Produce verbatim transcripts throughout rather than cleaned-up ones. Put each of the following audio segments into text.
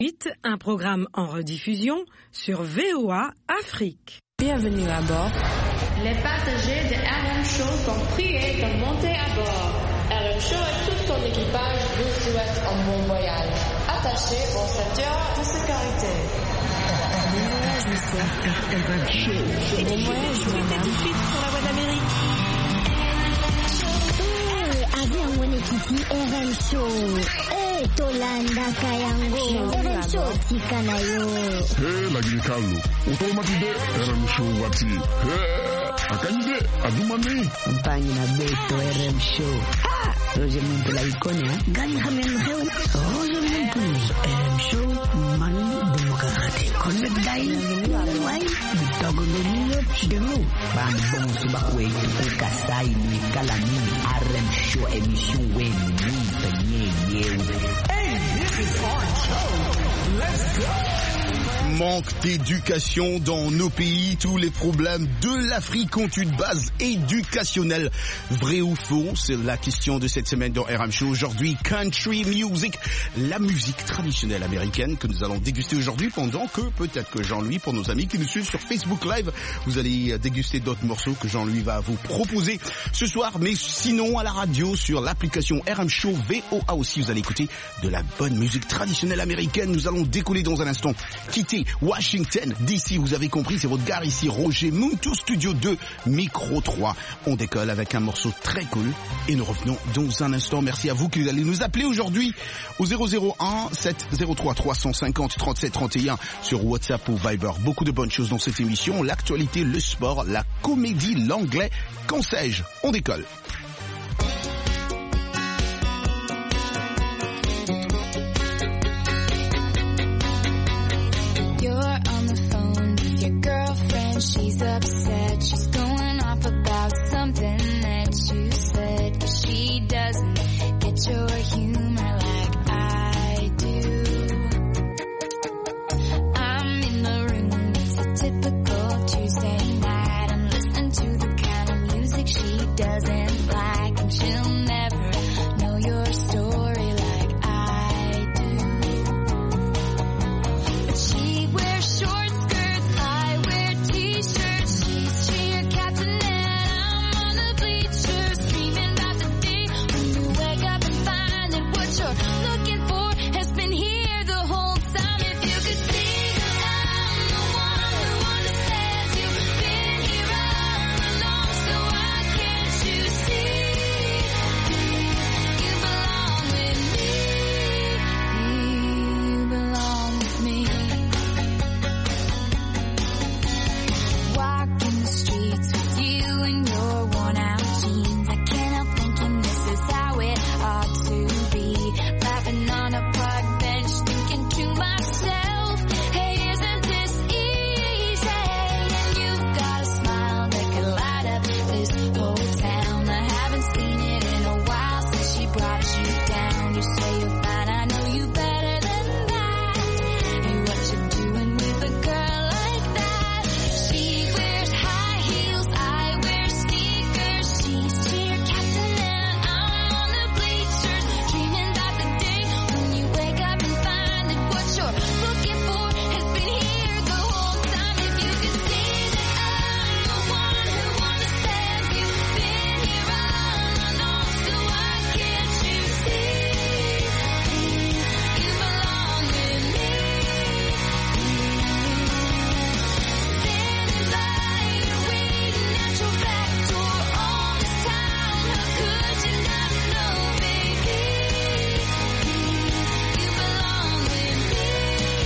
Un programme en rediffusion sur V O A Afrique. Bienvenue à bord. Les passagers de R M Show sont priés de monter à bord. R M Show et tout son équipage vous souhaitent un bon voyage. Attachez vos ceintures de sécurité. Bon voyage, monsieur. R M Show. Bon voyage, madame. Tout de suite sur la voie d'Amérique. Avion Wenekiti R M Show. Eh, Tolanda Kayango. R M Show Tikanayo. Hey, lagi ni Carlo. Utomatide R M Show wati. Hey, akanyide adumani. Mpanyi na Beto R M Show. Ah, Roger Muntu la ikone ha. Gani hamen heu. Roger Muntu R M Show mani demokrate. Connect dai. Wai. Dogo ndoniyo demo. Bang bong subakwe kasai ni kalani R M Show émission wen ni penye yewe. Hey, this is our show. Let's go. Manque d'éducation dans nos pays, tous les problèmes de l'Afrique ont une base éducationnelle. Vrai ou faux, c'est la question de cette semaine dans R M Show. Aujourd'hui, country music, la musique traditionnelle américaine que nous allons déguster aujourd'hui, pendant que peut-être que Jean-Louis, pour nos amis qui nous suivent sur Facebook Live, vous allez déguster d'autres morceaux que Jean-Louis va vous proposer ce soir. Mais sinon, à la radio, sur l'application R M Show V O A aussi, vous allez écouter de la bonne musique traditionnelle américaine. Nous allons décoller dans un instant, quitter Washington D C, vous avez compris, c'est votre gars ici, Roger Muntu, Studio deux, Micro trois. On décolle avec un morceau très cool et nous revenons dans un instant. Merci à vous qui allez nous appeler aujourd'hui au zéro zéro un sept zéro trois trois cent cinquante trente-sept trente et un sur WhatsApp ou Viber. Beaucoup de bonnes choses dans cette émission, l'actualité, le sport, la comédie, l'anglais, qu'en sais-je. On décolle. She's upset, she's going off about something that you said, 'cause she doesn't get your humor like I do. I'm in the room, it's a typical Tuesday night. I'm listening to the kind of music she doesn't like, and she'll never know your story like I do. But she wears short skirts, I wear t-shirts, she's cheer captain and I'm on the bleachers, screaming about the day when you wake up and find that what you're looking for has been here the whole time. If you could see that I'm the one who understands, you've been here all along, so why can't you see? You belong with me, you belong with me. Walking the streets with you in your worn out jeans, I can't help thinking this is how it ought to be. Laughing on a park bench, thinking to myself, hey, isn't this easy? And you've got a smile that could light up this whole town. I haven't seen it in a while since she brought you down. You say you're fine, I know you better than that. Hey, what you doing with a girl like that? She wears high heels, I wear sneakers, she's cheer captain and I'm on the bleachers, dreaming about the day when you wake up and find that what you're looking for has been here the whole time. If you could see that I'm the one who understands, you've been here all along, so why can't you see? You belong with me. Standing by you, waiting at your back door all this time. How could you not know, baby? You belong with me.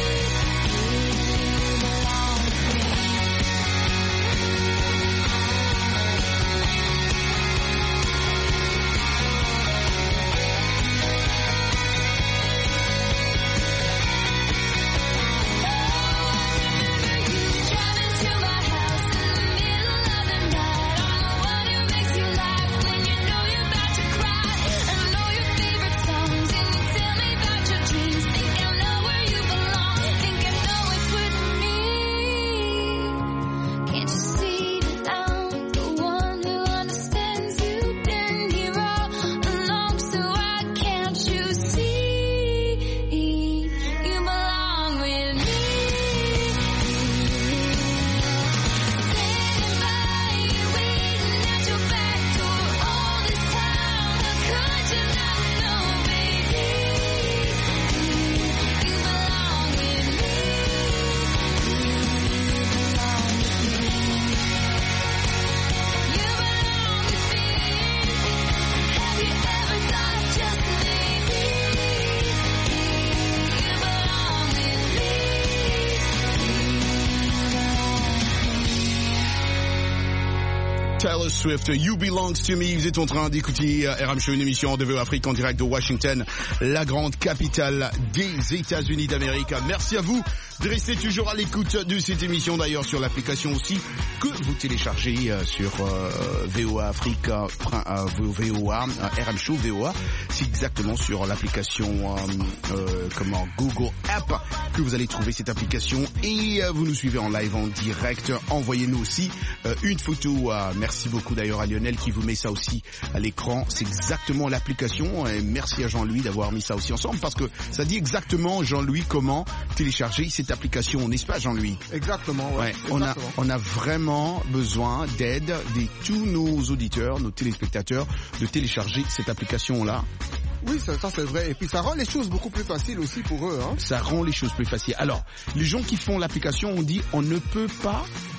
Taylor Swift, You Belongs to Me. Vous êtes en train d'écouter R M Show, une émission de V O Afrique en direct de Washington, la grande capitale des États-Unis d'Amérique. Merci à vous de rester toujours à l'écoute de cette émission, d'ailleurs sur l'application aussi que vous téléchargez sur euh, V O A Afrique, euh, V O A, euh, R M Show V O A. C'est exactement sur l'application euh, euh, comment Google App que vous allez trouver cette application et euh, vous nous suivez en live, en direct. Envoyez-nous aussi euh, une photo. Euh, merci beaucoup d'ailleurs à Lionel qui vous met ça aussi à l'écran. C'est exactement l'application et merci à Jean-Louis d'avoir mis ça aussi ensemble parce que ça dit exactement, Jean-Louis, comment télécharger cette application, n'est-ce pas Jean-Louis? Exactement, ouais. ouais on a on a vraiment besoin d'aide de tous nos auditeurs, nos téléspectateurs de télécharger cette application-là. Oui, ça, ça c'est vrai. Et puis ça rend les choses beaucoup plus faciles aussi pour eux. Hein. Ça rend les choses plus faciles. Alors, les gens qui font l'application ont dit on ne peut pas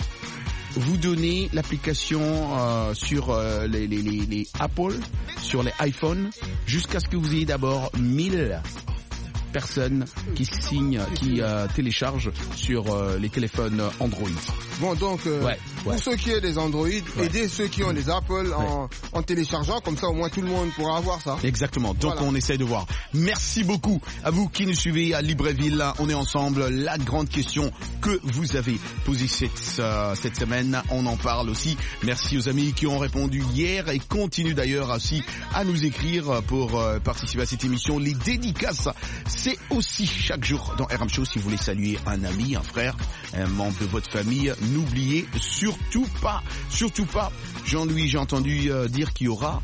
vous donner l'application euh, sur euh, les, les, les, les Apple, sur les iPhones, jusqu'à ce que vous ayez d'abord mille personnes qui signent, qui euh, téléchargent sur euh, les téléphones Android. Bon, donc, euh, ouais, pour ouais. ceux qui ont des Android, ouais. aidez ceux qui ont des Apple en, ouais. en téléchargeant, comme ça au moins tout le monde pourra avoir ça. Exactement, donc voilà. On essaie de voir. Merci beaucoup à vous qui nous suivez à Libreville. On est ensemble. La grande question que vous avez posée cette, euh, cette semaine, on en parle aussi. Merci aux amis qui ont répondu hier et continuent d'ailleurs aussi à nous écrire pour euh, participer à cette émission. Les dédicaces, c'est aussi chaque jour dans R M Show. Si vous voulez saluer un ami, un frère, un membre de votre famille, n'oubliez surtout pas, surtout pas, Jean-Louis, j'ai entendu euh, dire qu'il y aura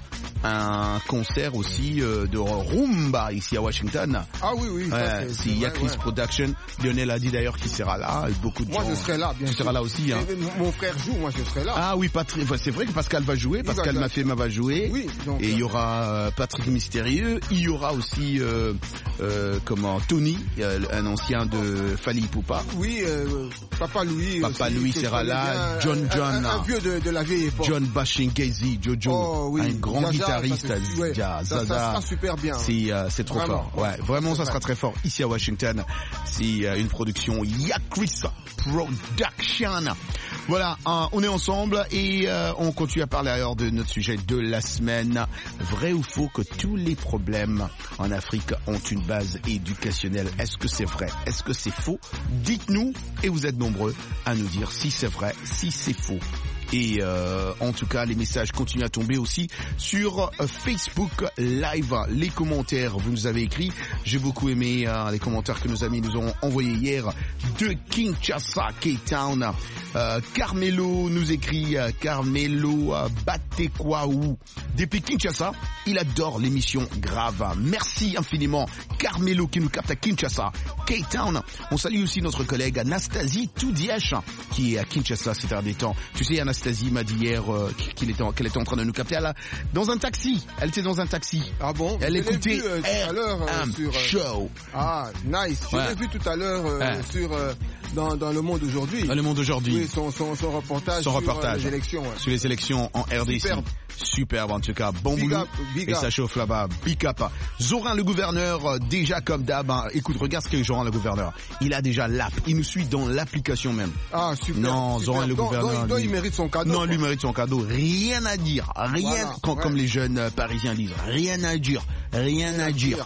un concert aussi euh, de rumba ici à Washington. Ah oui, oui. Ouais, c'est Yakris ouais. Production. Lionel a dit d'ailleurs qu'il sera là. Et beaucoup de moi, gens, je serai là, bien tu sûr. Tu seras là aussi. Hein. Mon frère joue, moi, je serai là. Ah oui, Patrick. C'est vrai que Pascal va jouer. Pascal Mafema va jouer. Oui. Donc, et il y aura euh, Patrick Mystérieux. Il y aura aussi, euh, euh, comment, Tony, euh, un ancien de Fali Poupa. Oui, euh, Papa Louis. Papa aussi, Louis sera là. Bien, John un, John. Un, un vieux de, de la vieille époque. John Bashingezi, Jojo. Oh, oui. Un grand Zaza, guitariste. Ça, c'est, ouais, Zaza. Ça, ça sera super bien. C'est, euh, c'est trop vraiment. fort. Ouais, vraiment, ça sera très fort ici à Washington. C'est euh, une production Yakris Production. Voilà, hein, on est ensemble et euh, on continue à parler alors de notre sujet de la semaine. Vrai ou faux que tous les problèmes en Afrique ont une base éducationnelle? Est-ce que c'est vrai? Est-ce que c'est faux? Dites-nous et vous êtes nombreux à nous dire si c'est vrai, si c'est faux. Et euh, en tout cas, les messages continuent à tomber aussi sur euh, Facebook Live. Les commentaires, vous nous avez écrit. J'ai beaucoup aimé euh, les commentaires que nos amis nous ont envoyés hier de Kinshasa, Cape Town. Euh, Carmelo nous écrit, euh, Carmelo euh, Batekwaou. Depuis Kinshasa, il adore l'émission Grave. Merci infiniment, Carmelo, qui nous capte à Kinshasa, Cape Town. On salue aussi notre collègue Anastasie Toudièche, qui est à Kinshasa ces derniers temps. Tu sais, Anastasie Anastasie m'a dit hier euh, qu'il était, qu'elle était en train de nous capter là, dans un taxi. Elle était dans un taxi. Ah bon? Elle écoutait vu, euh, tout à l'heure, euh, sur, euh, Show. Ah, nice. Je ouais. l'ai vu tout à l'heure euh, ouais. sur euh, dans, dans Le Monde aujourd'hui. Dans Le Monde aujourd'hui. Oui, son, son, son reportage, son sur reportage euh, les élections. Ouais. Sur les élections en R D C. Superbe. Superbe en tout cas. Bon big boulot. Up, big et up. ça chauffe là-bas. Big up. Zorin le gouverneur, déjà comme d'hab. Hein. Écoute, regarde ce qu'est Zorin le gouverneur. Il a déjà l'app. Il nous suit dans l'application même. Ah, super. Non, super. Zorin le donc, gouverneur. Donc, donc lui, il mérite son cadeau. Non, quoi. lui mérite son cadeau. Rien à dire. Rien, voilà, quand, ouais. comme les jeunes euh, parisiens disent. Rien à dire. Rien à dire.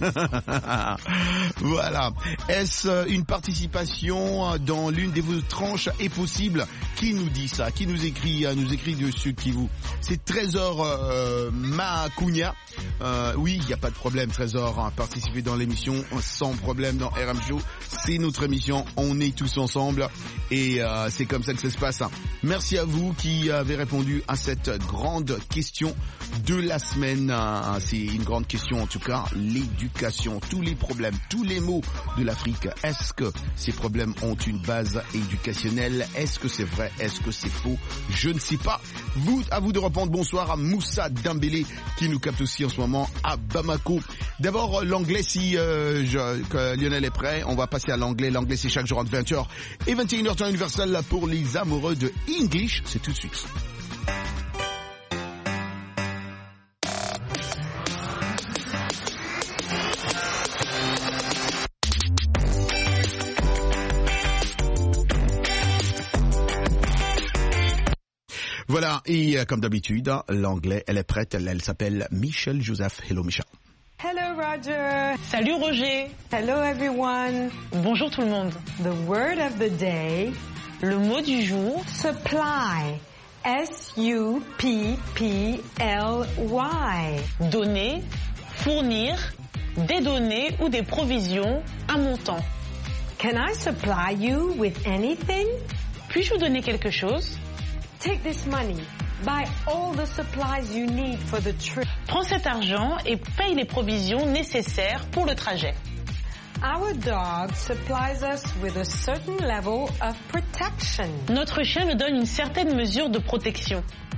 Voilà. Est-ce une participation dans l'une des vos tranches est possible? Qui nous dit ça? Qui nous écrit? Nous écrit dessus qui vous? C'est Trésor euh, Macunia. Euh, oui, il n'y a pas de problème, Trésor. Hein, participer dans l'émission sans problème dans R M Show. C'est notre émission. On est tous ensemble et euh, c'est comme ça que ça se passe. Merci à vous qui avez répondu à cette grande question de la semaine. C'est une grande question en tout cas. L'éducation, tous les problèmes, tous les maux de l'Afrique. Est-ce que ces problèmes ont une base éducationnelle? Est-ce que c'est vrai? Est-ce que c'est faux? Je ne sais pas. Vous, à vous de répondre. Bonsoir à Moussa Dambélé qui nous capte aussi en ce moment à Bamako. D'abord l'anglais, si euh, je, que Lionel est prêt, on va passer à l'anglais. L'anglais c'est chaque jour entre vingt heures et vingt et une heures temps universel pour les amoureux de English. C'est tout de suite. Voilà, et euh, comme d'habitude, l'anglais, elle est prête, elle, elle s'appelle Michelle Joseph. Hello Michelle. Hello Roger. Salut Roger. Hello everyone. Bonjour tout le monde. The word of the day. Le mot du jour. Supply. S U P P L Y. Donner, fournir, des données ou des provisions à montant. Can I supply you with anything? Puis-je vous donner quelque chose? Take this money. Buy all the supplies you need for the trip. Prends cet argent et paye les provisions nécessaires pour le trajet. Our dog supplies us with a certain level of protection. Notre chien nous donne une certaine mesure de protection.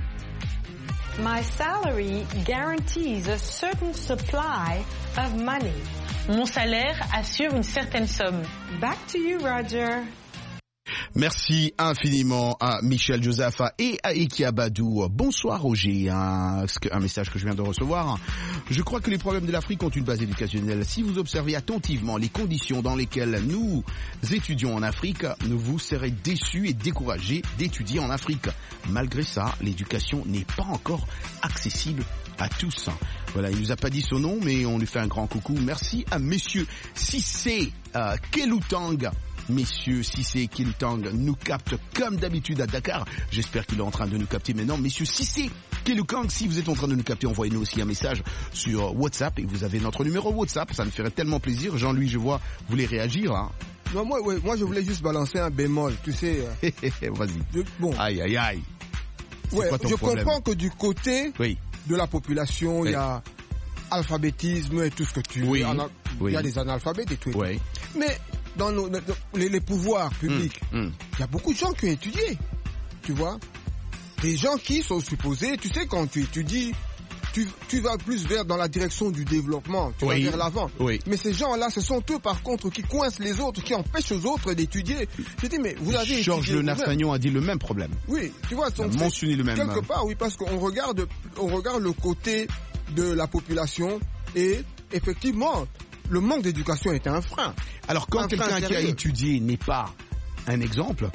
My salary guarantees a certain supply of money. Mon salaire assure une certaine somme. Back to you, Roger. Merci infiniment à Michelle Joseph et à Eki Abadou. Bonsoir Roger, un, un message que je viens de recevoir. Je crois que les problèmes de l'Afrique ont une base éducationnelle. Si vous observez attentivement les conditions dans lesquelles nous étudions en Afrique, vous serez déçus et découragés d'étudier en Afrique. Malgré ça, l'éducation n'est pas encore accessible à tous. Voilà, il nous a pas dit son nom, mais on lui fait un grand coucou. Merci à Monsieur Cissé euh, Kelutang. Messieurs Cissé Kelutang nous captent comme d'habitude à Dakar. J'espère qu'il est en train de nous capter maintenant. Messieurs Cissé Kelutang, si vous êtes en train de nous capter, envoyez-nous aussi un message sur WhatsApp. Et vous avez notre numéro WhatsApp, ça me ferait tellement plaisir. Jean-Louis, je vois, vous voulez réagir, hein? Non, moi, ouais, moi, je voulais juste balancer un bémol, tu sais. Euh... Vas-y. Je, bon. Aïe, aïe, aïe. Ouais, je problème? comprends que du côté oui. de la population, il oui. y a alphabétisme et tout ce que tu veux. Oui. Il oui. y a des analphabètes et tout. Oui. Mais dans nos, dans les, les pouvoirs publics, il mmh, mmh. y a beaucoup de gens qui ont étudié, tu vois. Des gens qui sont supposés, tu sais, quand tu étudies, tu, tu vas plus vers dans la direction du développement, tu oui. vas vers l'avant. Oui. Mais ces gens-là, ce sont eux par contre qui coincent les autres, qui empêchent aux autres d'étudier. Je dis, mais vous avez Georges Le Nastagnon a dit le même problème. Oui, tu vois, il a mentionné le même. Quelque part, oui, parce qu'on regarde, on regarde le côté de la population et effectivement, le manque d'éducation est un frein. Alors quand quelqu'un qui a étudié n'est pas un exemple,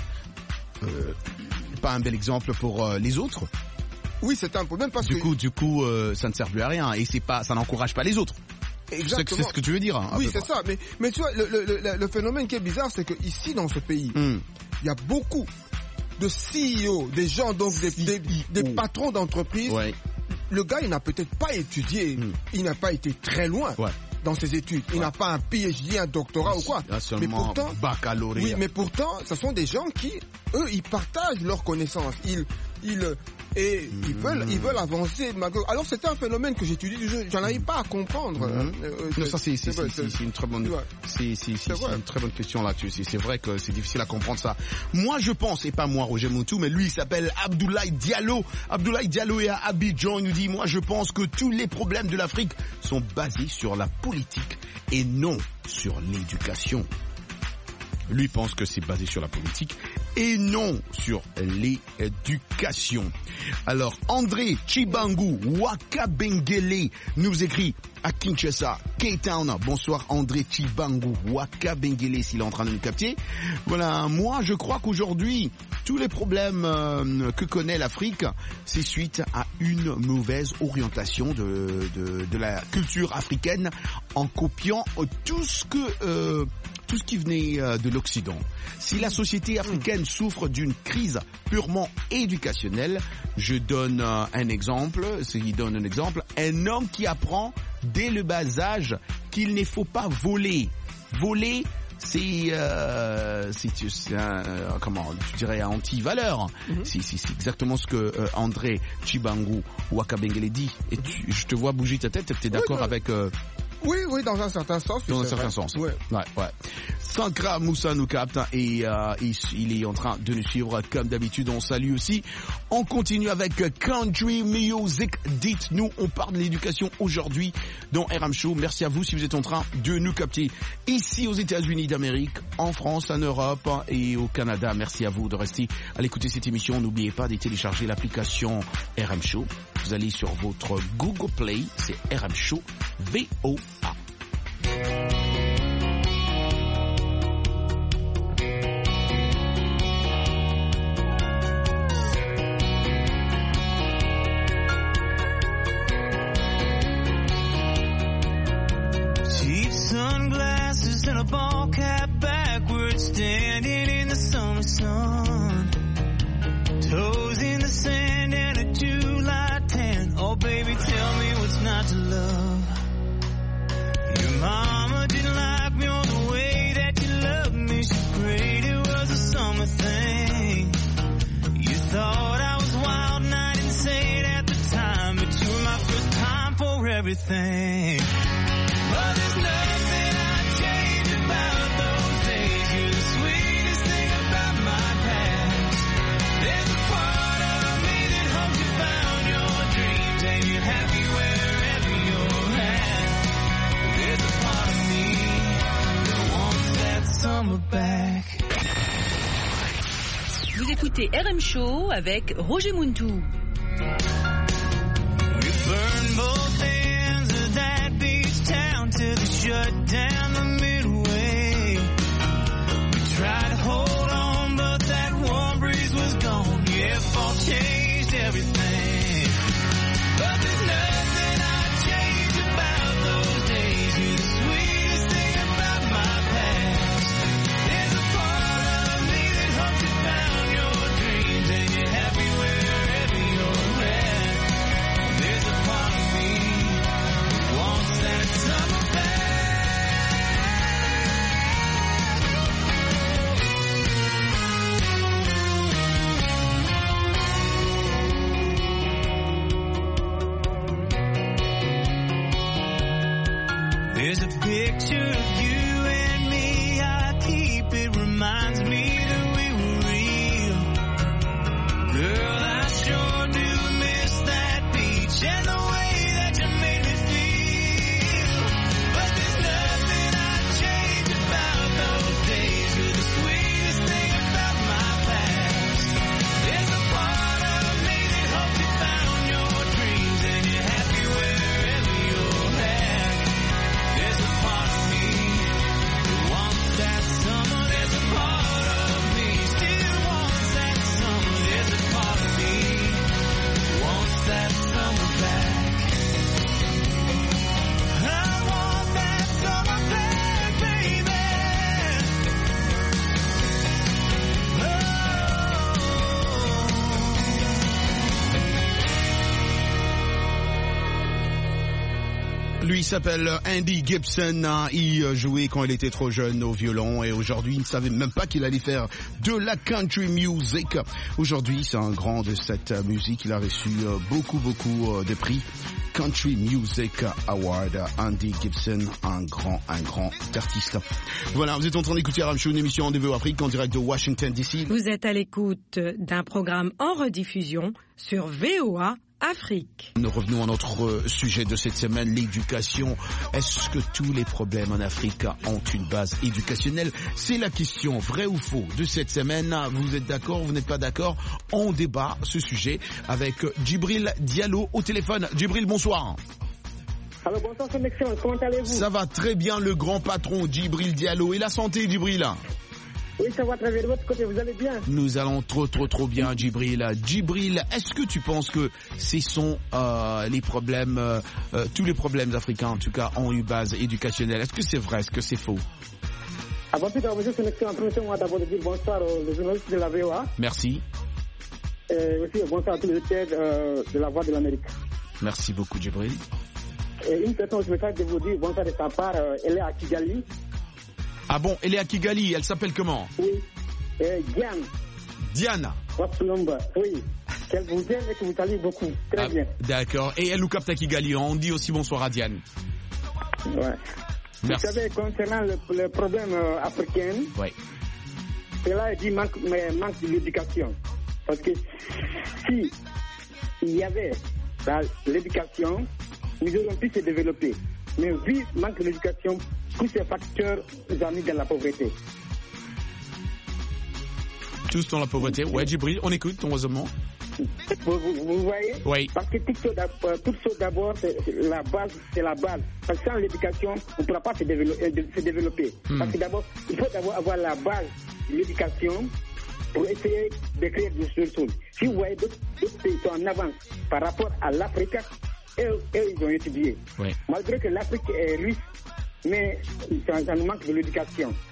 euh, pas un bel exemple pour euh, les autres. Oui, c'est un problème parce du que coup, du coup, euh, ça ne sert plus à rien et c'est pas, ça n'encourage pas les autres. Exactement. C'est ce que tu veux dire. Hein, oui, c'est ça. Mais, mais tu vois, le, le, le, le phénomène qui est bizarre, c'est que ici dans ce pays, il mm. y a beaucoup de C E O, des gens donc des, des, des patrons d'entreprise. Ouais. Le gars, il n'a peut-être pas étudié, mm. il n'a pas été très loin. Ouais. Dans ses études, il ouais. n'a pas un P H D, un doctorat ou quoi. Mais pourtant, baccalauréat. Oui, mais pourtant, ce sont des gens qui, eux, ils partagent leurs connaissances. Ils, ils, et mmh. ils veulent, ils veulent avancer. Alors c'est un phénomène que j'étudie, j'en arrive pas à comprendre. Mmh. Euh, non, ça c'est, c'est, c'est, c'est, c'est une très bonne, ouais. c'est, c'est, c'est, c'est une très bonne question là-dessus. C'est, c'est vrai que c'est difficile à comprendre ça. Moi, je pense, et pas moi, Roger Moutou, mais lui, il s'appelle Abdoulaye Diallo. Abdoulaye Diallo est à Abidjan. Il nous dit, moi, je pense que tous les problèmes de l'Afrique sont basés sur la politique et non sur l'éducation. Lui pense que c'est basé sur la politique et non sur l'éducation. Alors, André Chibangu Wakabengele nous écrit à Kinshasa, K-Town. Bonsoir André Chibangu Wakabengele, s'il est en train de nous capter. Voilà, moi je crois qu'aujourd'hui, tous les problèmes euh, que connaît l'Afrique, c'est suite à une mauvaise orientation de, de, de la culture africaine en copiant tout ce que... Euh, tout ce qui venait de l'Occident. Si la société africaine souffre d'une crise purement éducationnelle, je donne un exemple, il donne un exemple, un homme qui apprend dès le bas âge qu'il ne faut pas voler. Voler, c'est, euh, c'est, c'est un, comment, tu dirais, anti-valeur. Mm-hmm. C'est, c'est, c'est exactement ce que euh, André Chibangu Wakabengele dit. Et tu, je te vois bouger ta tête, tu es d'accord oui, avec... Euh, Oui, oui, dans un certain sens. Dans un certain vrai. sens. Ouais. Ouais, ouais. Sankra Moussa nous capte et euh, il, il est en train de nous suivre comme d'habitude. On salue aussi. On continue avec Country Music. Dites-nous, on parle de l'éducation aujourd'hui dans R M Show. Merci à vous si vous êtes en train de nous capter ici aux États-Unis d'Amérique, en France, en Europe et au Canada. Merci à vous de rester à l'écouter cette émission. N'oubliez pas de télécharger l'application R M Show. Vous allez sur votre Google Play, c'est R M Show V O A. standing in the summer sun, toes in the sand and a July tan. Oh baby, tell me what's not to love. Your mama didn't like me on the way that you loved me. She prayed it was a summer thing. You thought I was wild and I didn't say it at the time, but you were my first time for everything. But there's nothing I'd change about those days. You're the sweetest thing about my past. There's a part of me that hopes you found your dreams and you're happy wherever you're at. There's a part of me that wants that summer back. Vous écoutez R M Show avec Roger Muntou. We burned both ends of that beach town till they shut down the midway. We tried to hold on, but that warm breeze was gone. Yeah, fall changed everything. But there's nothing I'd change about those days. You're the sweetest thing about my past. There's a part of me that hopes you found your dreams and you're happy wherever you're at. There's a part of me that wants that summer back. There's a picture of you and me, I keep it, reminds me that we were real. Girl, I sure do miss that beach and the way that you made me feel. But there's nothing I'd change about those days. You're the sweetest thing about my past. There's a part of me that hopes you found your dreams and you're happy wherever you're at. There's a part of me that wants that summer. There's a part of me still wants that summer. There's a part of me that wants that summer back. I want that summer back, baby. Lui s'appelle Andy Gibson. Il jouait quand il était trop jeune au violon et aujourd'hui il ne savait même pas qu'il allait faire de la country music. Aujourd'hui c'est un grand de cette musique. Il a reçu beaucoup beaucoup de prix. Country Music Award, Andy Gibson, un grand, un grand artiste. Voilà, vous êtes en train d'écouter R M Show, une émission Rendez-vous Afrique en direct de Washington D C. Vous êtes à l'écoute d'un programme en rediffusion sur V O A Afrique. Nous revenons à notre sujet de cette semaine, l'éducation. Est-ce que tous les problèmes en Afrique ont une base éducationnelle? C'est la question, vrai ou faux, de cette semaine. Vous êtes d'accord, vous n'êtes pas d'accord? On débat ce sujet avec Djibril Diallo au téléphone. Djibril, bonsoir. Alors bonsoir, son excellence, comment allez-vous? Ça va très bien, le grand patron Djibril Diallo. Et la santé, Djibril? Oui, ça va très bien de votre côté, vous allez bien? Nous allons trop, trop, trop bien, Djibril. Djibril, est-ce que tu penses que ce sont euh, les problèmes, euh, euh, tous les problèmes africains, en tout cas, ont une base éducationnelle? Est-ce que c'est vrai? Est-ce que c'est faux? Avant tout, monsieur son excellence, permettez-moi d'abord de dire bonsoir aux journalistes de la V O A. Merci. Et aussi bonsoir à tous les auditeurs euh, de la Voix de l'Amérique. Merci beaucoup, Djibril. Et une personne, je me fais de vous dire bonsoir de sa part, euh, elle est à Kigali. Ah bon, elle est à Kigali, elle s'appelle comment? Oui, euh, Diane. Diane. Votre nombre, oui. Qu'elle vous aime et que vous salue beaucoup. Très ah, bien. D'accord. Et elle nous capte à Kigali. On dit aussi bonsoir à Diane. Ouais. Merci. Vous savez, concernant le, le problème euh, africain, oui. Cela dit manque, mais manque de l'éducation. Parce que si il y avait l'éducation, nous aurions pu se développer. Mais vu manque de l'éducation, tous ces facteurs nous ont mis dans la pauvreté. Tous dans la pauvreté. Ouais, Djibril, on écoute ton raisonnement. Vous, vous, vous voyez? Oui. Parce que toute chose d'abord, c'est la base, c'est la base. Parce que sans l'éducation, on ne pourra pas se développer. Se développer. Hmm. Parce que d'abord, il faut d'abord avoir la base de l'éducation pour essayer de créer des solutions. Si vous voyez d'autres pays sont en avance par rapport à l'Afrique, eux, eux, ils ont étudié. Oui. Malgré que l'Afrique est riche, mais ça, ça nous manque de l'éducation.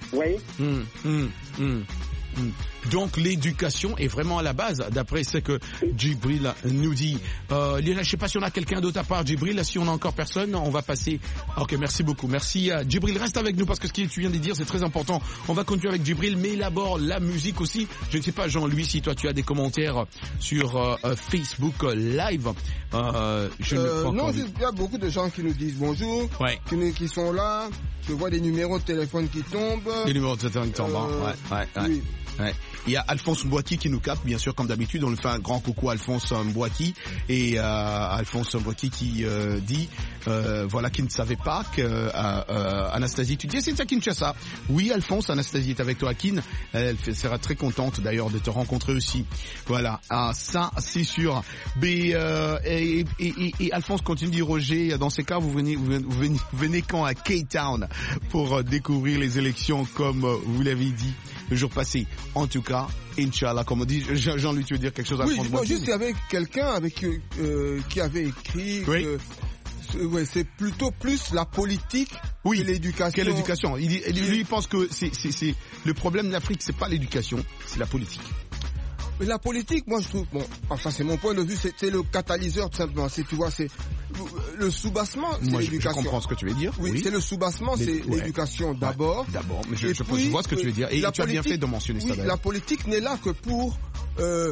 Vous voyez? Hum, hum, hum. Donc l'éducation est vraiment à la base, d'après ce que Djibril nous dit. Euh, Lina, je ne sais pas si on a quelqu'un d'autre à part Djibril. Si on a encore personne, on va passer. Ok, merci beaucoup. Merci à Djibril. Reste avec nous parce que ce que tu viens de dire, c'est très important. On va continuer avec Djibril, mais d'abord la musique aussi. Je ne sais pas, Jean-Louis, si toi tu as des commentaires sur euh, Facebook Live. Euh, je euh, ne non, il y a beaucoup de gens qui nous disent bonjour, ouais. qui, qui sont là. Je vois des numéros de téléphone qui tombent. Des numéros de téléphone qui tombent, euh, ouais, ouais, ouais. Oui. Ouais. Il y a Alphonse Mboiti qui nous capte, bien sûr, comme d'habitude. On lui fait un grand coucou à Alphonse Mboiti. Et euh, Alphonse Mboiti qui euh, dit, euh, voilà, qui ne savait pas que euh, euh, Anastasie, tu dis, c'est ça Kinshasa. Oui, Alphonse, Anastasie est avec toi à Kin. Elle sera très contente d'ailleurs de te rencontrer aussi. Voilà, ah, ça c'est sûr. Mais, euh, et, et, et, et Alphonse continue de dire, Roger, dans ces cas, vous venez, vous venez, vous venez, vous venez quand à Cape Town pour découvrir les élections comme vous l'avez dit le jour passé. En tout cas, Inch'Allah, comme on dit, Jean-Louis, tu veux dire quelque chose à Oui, France non, juste il y avait quelqu'un avec euh, qui avait écrit oui. que ouais, c'est plutôt plus la politique oui, que l'éducation. Que l'éducation. Il, il, lui, il pense que c'est, c'est, c'est le problème de l'Afrique, c'est pas l'éducation, c'est la politique. Mais la politique, moi je trouve, bon, enfin c'est mon point de vue, c'est, c'est le catalyseur tout simplement. C'est, tu vois, c'est le soubassement, c'est moi, l'éducation. Je comprends ce que tu veux dire. Oui, oui. c'est le soubassement, Les, c'est ouais. l'éducation d'abord. Ouais, d'abord, mais je, je, puis, je vois ce que tu veux dire. Et tu politique, as bien fait de mentionner oui, ça. La politique n'est là que pour euh,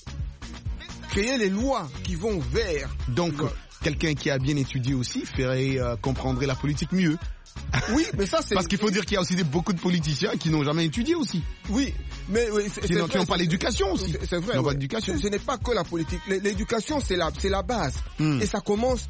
créer les lois qui vont vers. Donc, quelqu'un qui a bien étudié aussi ferait euh, comprendrait la politique mieux. Oui, mais ça c'est... Parce qu'il faut dire qu'il y a aussi des, beaucoup de politiciens qui n'ont jamais étudié aussi. Oui, mais... Oui, c'est, qui, c'est n'ont, vrai, qui n'ont pas l'éducation aussi. C'est, c'est vrai, ils n'ont ouais. pas d'éducation. Ce, ce n'est pas que la politique. L'éducation, c'est la, c'est la base. Mm. Et ça commence...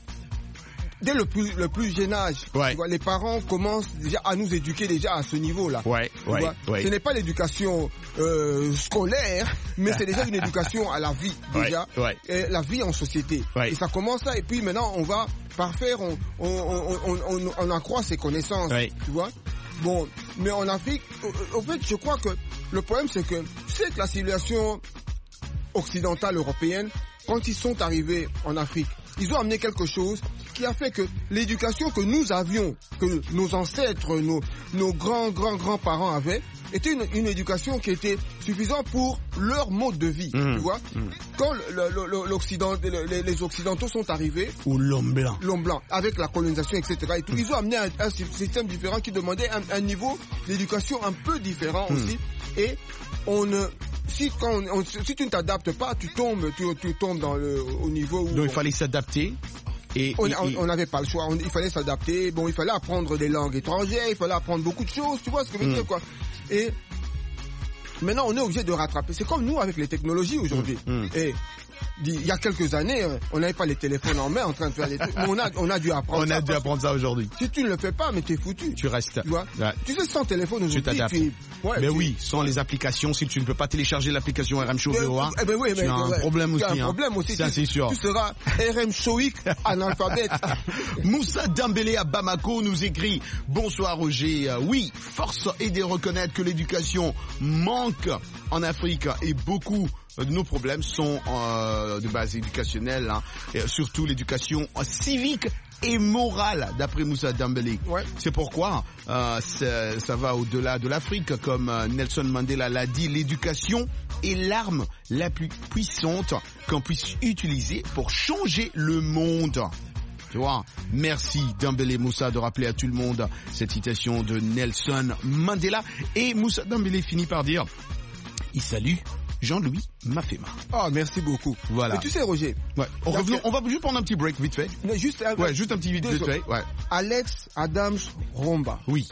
Dès le plus, le plus jeune âge, ouais. tu vois, les parents commencent déjà à nous éduquer déjà à ce niveau-là. Ouais, ouais, ouais. Ce n'est pas l'éducation euh, scolaire, mais c'est déjà une éducation à la vie, déjà, ouais, ouais. Et la vie en société. Ouais. Et ça commence là, et puis maintenant on va parfaire, on, on, on, on, on, on accroît ses connaissances, ouais. tu vois. Bon, mais en Afrique, en fait, je crois que le problème c'est que, tu sais que la civilisation occidentale européenne, quand ils sont arrivés en Afrique, ils ont amené quelque chose qui a fait que l'éducation que nous avions, que nos ancêtres, nos, nos grands, grands, grands-parents avaient, était une, une éducation qui était suffisante pour leur mode de vie, mmh, tu vois. Mmh. Quand le, le, l'Occident, les, les Occidentaux sont arrivés, ou l'homme blanc, l'homme blanc, avec la colonisation, et cetera, et tout, mmh. ils ont amené un, un système différent qui demandait un, un niveau d'éducation un peu différent mmh. aussi, et on ne... Si, quand on, on, si tu ne t'adaptes pas, tu tombes, tu, tu tombes dans le, au niveau où... Donc il fallait s'adapter. Et, on n'avait pas le choix, on, il fallait s'adapter, bon, il fallait apprendre des langues étrangères, il fallait apprendre beaucoup de choses, tu vois ce que je veux mmh. dire, quoi. Et maintenant, on est obligé de rattraper. C'est comme nous avec les technologies aujourd'hui. Mmh. Et il y a quelques années, on n'avait pas les téléphones en main en train de faire des trucs. Mais on a, on a dû apprendre on ça. On a dû apprendre ça aujourd'hui. Si tu ne le fais pas, mais t'es foutu. Tu restes. Tu vois. Ouais. Tu sais, sans téléphone aujourd'hui. Tu t'adaptes. Tu... Ouais, mais tu... oui, sans les applications, si tu ne peux pas télécharger l'application R M Show V O A, eh ben oui, tu mais, as un ouais, problème aussi. Tu as un problème hein. aussi. Ça, tu, c'est sûr. Tu seras R M Showick analphabète. Moussa Dembélé à Bamako nous écrit « Bonsoir Roger, oui, force est de reconnaître que l'éducation manque en Afrique et beaucoup de nos problèmes sont euh, de base éducationnelle, hein, et surtout l'éducation civique et morale, d'après Moussa Dembélé. Ouais. C'est pourquoi euh, ça, ça va au-delà de l'Afrique, comme euh, Nelson Mandela l'a dit, l'éducation est l'arme la plus puissante qu'on puisse utiliser pour changer le monde. Tu vois, merci Dembélé Moussa de rappeler à tout le monde cette citation de Nelson Mandela. Et Moussa Dembélé finit par dire, il salue Jean-Louis Mafema. Ah, merci beaucoup. Voilà. Mais tu sais, Roger. Ouais. On, revenons, on va juste prendre un petit break vite fait. Mais juste, euh, ouais, juste un petit vite, vite fait. Ouais. Alex Adams Romba. Oui.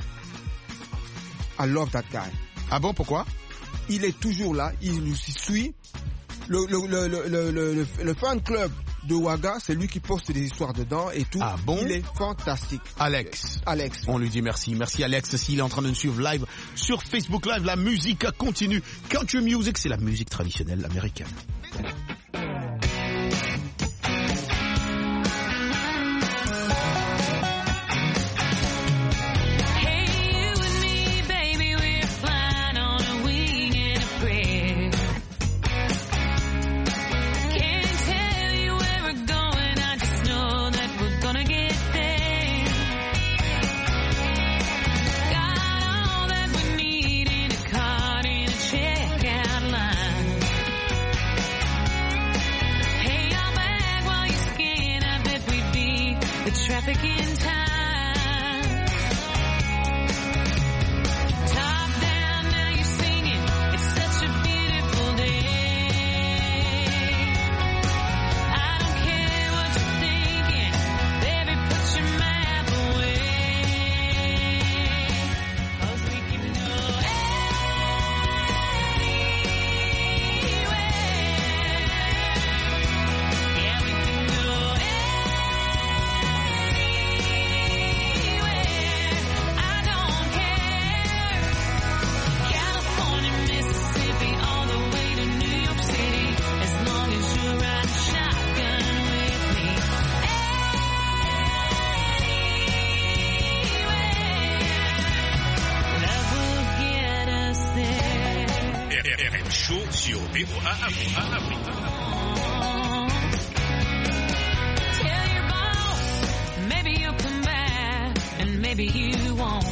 I love that guy. Ah bon, pourquoi? Il est toujours là, il nous suit. Le, le, le, le, le, le, le fan club de Ouaga, c'est lui qui poste des histoires dedans et tout. Ah bon? Il est fantastique. Alex. Alex. On lui dit merci. Merci Alex. S'il est en train de nous suivre live sur Facebook Live, la musique continue. Country music, c'est la musique traditionnelle américaine. Got all that Show sur V O A Afrique. Tell your boss, maybe you'll come back, and maybe you won't.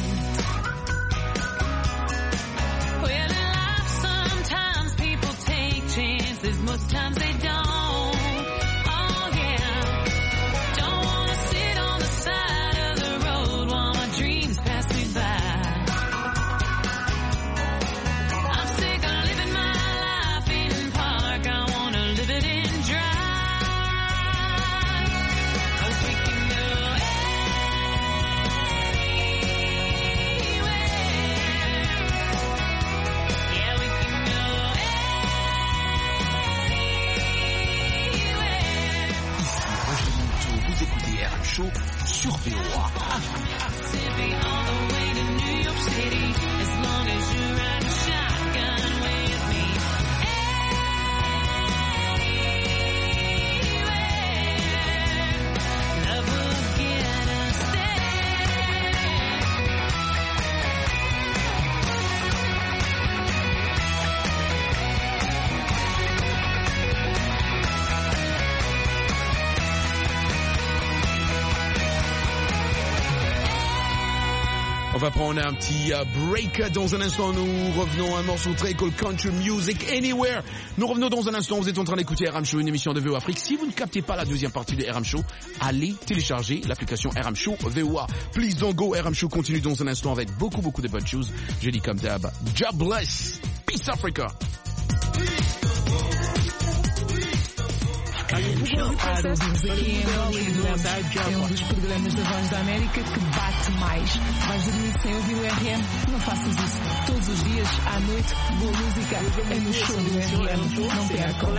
Well, in life sometimes people take chances, most times they don't. Oh yeah, don't wanna sit on the side of the road while my dreams pass me by. I'm sick of living my life in park, I wanna live it in drive. 'Cause we can go Vous écoutez R M Show sur V O A. On va prendre un petit uh, break. Dans un instant, nous revenons à un morceau très cool, Country Music Anywhere. Nous revenons dans un instant. Vous êtes en train d'écouter R M Show, une émission de V O A Afrique. Si vous ne captez pas la deuxième partie de R M Show, allez télécharger l'application R M Show V O A. Please don't go. R M Show continue dans un instant avec beaucoup, beaucoup de bonnes choses. Je dis comme d'hab, God bless. Peace Africa. Claro, vimos aqui envolvidos. É um dos programas da Voz da América que bate mais. Vais dormir sem ouvir o R M? Não faças isso. Todos os dias, à noite, boa música é no show do R M. Não percam.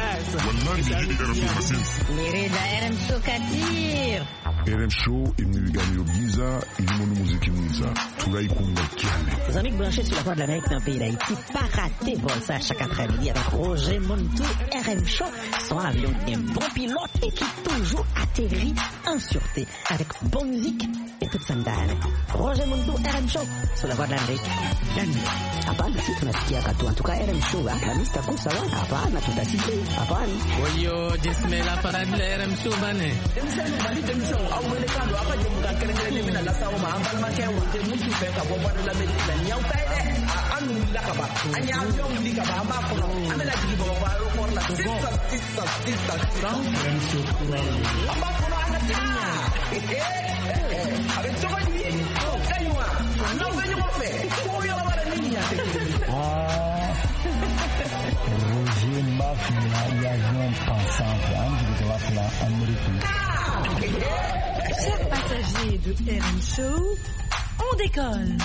Mirida R M Show Katir. R M Show imnigani Giza ilimono muziki mwiza Turai Kunga Kiale. Les amis branchés sur la voie de l'Amérique dans le pays d'Haïti, pas rater vol ça chaque après-midi avec Roger Montou, R M Show, son avion est un bon pilote et qui toujours atterrit en sûreté avec bonne musique et toute sa mdane. Roger Montou, R M Show, sur la voie de l'Amérique. Bienvenue. Hapana si tunasikia katu, en tout cas R M Show, la mista kusa wana, hapana tutasikia, hapana. Oyo, jismela para de R M Show bane. Au mwelekano hapa je mkakelele mimi na lasa wa ambal ma ke wote mutu fe ka bo bana la medina na nyau tai de anu la ka ba anya yo ndi ka ba ma ko amela ji bo ba ro ko la sisa sisa sisa rem so kuralo amba ko na tinya eh avec to ni ko kaiwa no venyo mo fe ko yo ba la niña ah Roger Mafia y avion pensant prendre de la place américaine. Chers passagers de R M Show, on décolle.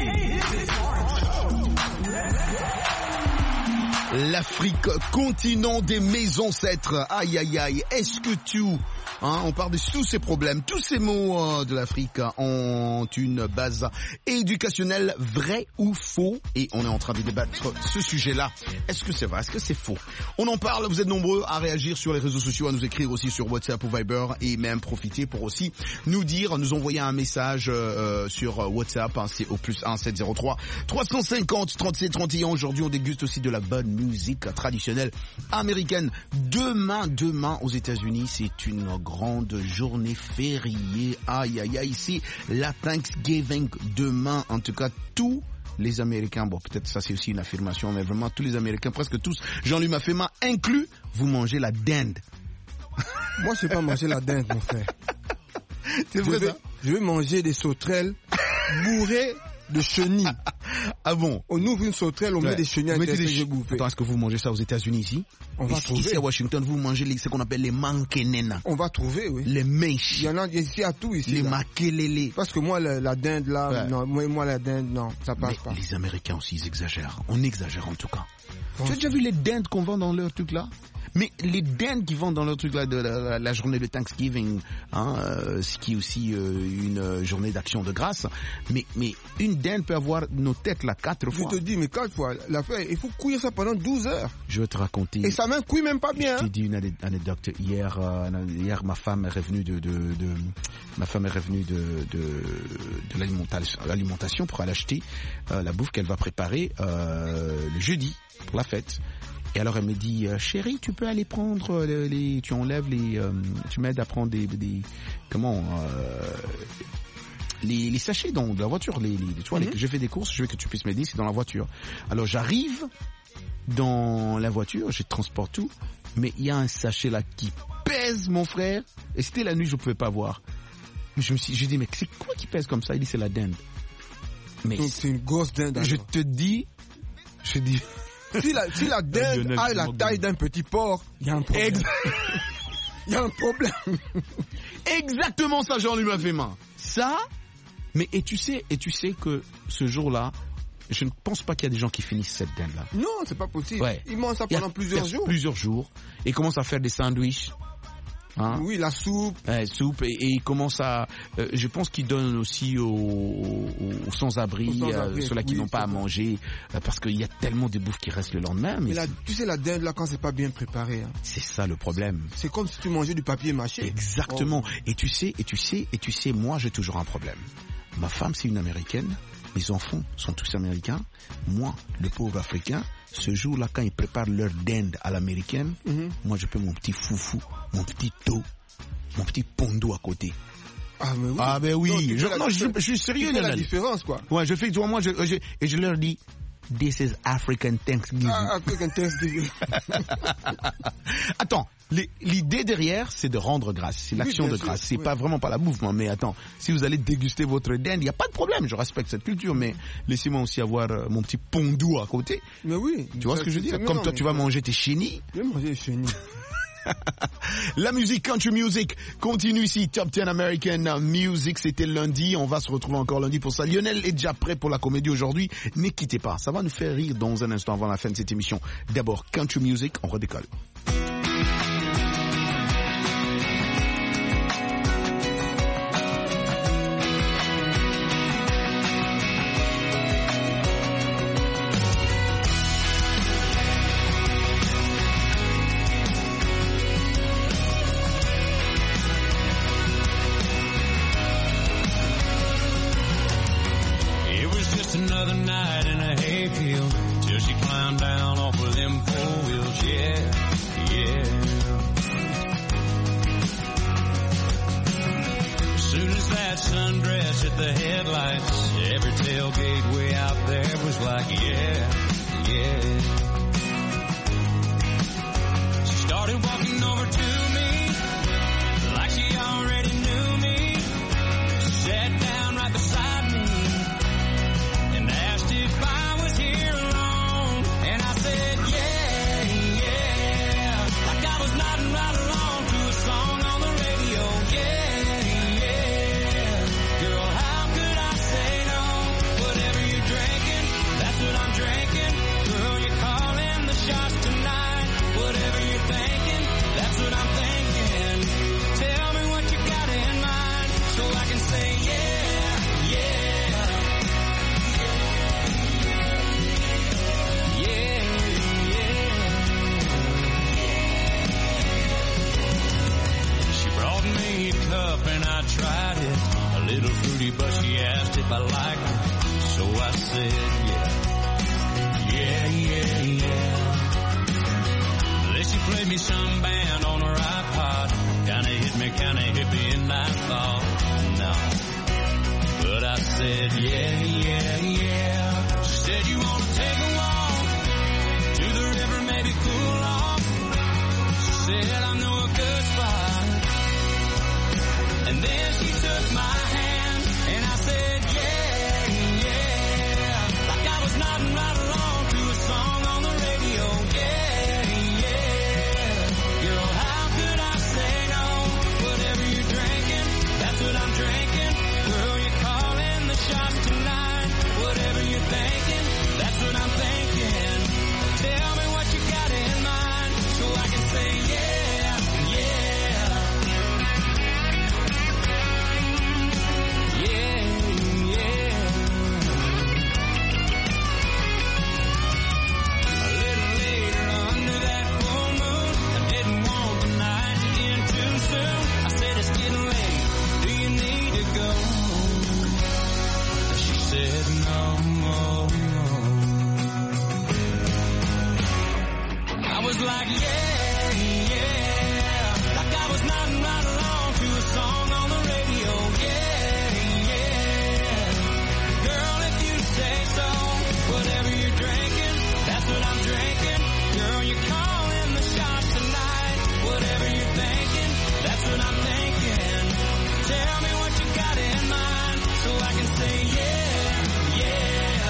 L'Afrique, continent des mes ancêtres. Aïe, aïe, aïe. Est-ce que tu... Hein, on parle de tous ces problèmes, tous ces mots euh, de l'Afrique ont une base éducationnelle, vrai ou faux? Et on est en train de débattre ce sujet-là. Est-ce que c'est vrai? Est-ce que c'est faux? On en parle, vous êtes nombreux à réagir sur les réseaux sociaux, à nous écrire aussi sur WhatsApp ou Viber et même profiter pour aussi nous dire, nous envoyer un message euh, sur WhatsApp, hein, c'est au plus un sept zéro trois trois cent cinquante trente-sept trente et un. Aujourd'hui, on déguste aussi de la bonne musique traditionnelle américaine. Demain, demain aux États-Unis, c'est une grande journée fériée. Aïe, aïe, aïe, c'est la Thanksgiving. Demain, en tout cas, tous les Américains, bon, peut-être ça c'est aussi une affirmation, mais vraiment tous les Américains, presque tous, Jean-Louis Mafema inclus, vous mangez la dinde. Moi, je ne vais pas manger la dinde, mon frère. C'est vrai, je vais, ça? Je vais manger des sauterelles bourrées de chenilles. Ah bon? On ouvre une sauterelle, on ouais. met des chenilles à l'intérieur. Attends, est-ce que vous mangez ça aux États-Unis ici? On va ici, trouver. Ici à Washington, vous mangez les, ce qu'on appelle les mankenena. On va trouver, oui. Les mèches. Il y en a ici à tout ici. Les makelele. Parce que moi, la, la dinde là, ouais. non, moi, moi la dinde, non, ça passe Mais pas. Les Américains aussi, ils exagèrent. On exagère en tout cas. Bon. Tu as déjà vu les dindes qu'on vend dans leur truc là? Mais les dindes qui vendent dans leur truc là de la, la, la journée de Thanksgiving, hein, euh, ce qui est aussi euh, une euh, journée d'action de grâce. Mais mais une dinde peut avoir nos têtes là quatre fois. Je te dis, mais quatre fois. L'affaire, il faut couiller ça pendant douze heures. Je vais te raconter. Et ça même couille même pas bien. Je t'ai dit une anecdote. Hier, euh, hier ma femme est revenue de, de, de ma femme est revenue de de, de l'alimentation, l'alimentation pour aller acheter euh, la bouffe qu'elle va préparer euh, le jeudi pour la fête. Et alors elle me dit, euh, chérie, tu peux aller prendre les, les tu enlèves les, euh, tu m'aides à prendre des, des comment, euh, les, les sachets dans la voiture, les, les tu vois, mm-hmm. les, j'ai fait des courses, je veux que tu puisses m'aider, c'est dans la voiture. Alors j'arrive dans la voiture, je transporte tout, mais il y a un sachet là qui pèse, mon frère, et c'était la nuit, je pouvais pas voir. Mais je me suis, j'ai dit, mais c'est quoi qui pèse comme ça? Il dit, c'est la dinde. Mais donc c'est une grosse dinde. Je te dis, je dis. Si la, si la dinde a la taille d'un petit porc, il y a un problème. Il y a un problème. Exactement ça, Jean-Louis m'a fait main. Ça, mais et tu sais, et tu sais que ce jour-là, je ne pense pas qu'il y a des gens qui finissent cette dinde-là. Non, c'est pas possible. Ouais. Ils mangent ça pendant plusieurs jours. Plusieurs jours. Et commencent à faire des sandwichs. Hein? Oui, la soupe. Ouais, soupe et, et il commence à. Euh, je pense qu'il donne aussi aux, aux, aux sans-abri, euh, ceux-là qui oui, n'ont pas à manger, euh, parce qu'il y a tellement de bouffe qui reste le lendemain. Mais, mais la, tu sais, la dinde là, quand c'est pas bien préparé. Hein. C'est ça le problème. C'est comme si tu mangeais du papier mâché. Exactement. Oh. Et tu sais, et tu sais, et tu sais, moi j'ai toujours un problème. Ma femme c'est une Américaine, mes enfants sont tous Américains. Moi, le pauvre Africain. Ce jour-là, quand ils préparent leur dinde à l'américaine, mm-hmm. moi je peux mon petit foufou, mon petit dos, mon petit pondo à côté. Ah mais oui. Ah ben oui. Non, je, la, non, je, je suis sérieux. Tu fais la différence quoi. Ouais, je fais, tu vois, moi, je, je, et je leur dis, this is African Thanksgiving. Ah, African Thanksgiving. Attends, les, l'idée derrière, c'est de rendre grâce. C'est l'action oui, de grâce. Sûr, c'est oui. pas vraiment pas la bouffe, mais attends, si vous allez déguster votre dinde, il n'y a pas de problème. Je respecte cette culture, mais laissez-moi aussi avoir euh, mon petit pondou à côté. Mais oui. Tu vois ce que je veux dire? Comme non, toi, tu vas manger tes chenilles. Je vais manger les chenilles. La musique, country music, continue ici. Top dix American Music, c'était lundi. On va se retrouver encore lundi pour ça. Lionel est déjà prêt pour la comédie aujourd'hui. Ne quittez pas. Ça va nous faire rire dans un instant avant la fin de cette émission. D'abord, country music, on redécolle. That's what I'm thinking. like yeah, yeah, like I was nodding right along to a song on the radio. Yeah, yeah, girl, if you say so, whatever you're drinking, that's what I'm drinking. Girl, you're calling the shots tonight. Whatever you're thinking, that's what I'm thinking. Tell me what you got in mind, so I can say yeah, yeah.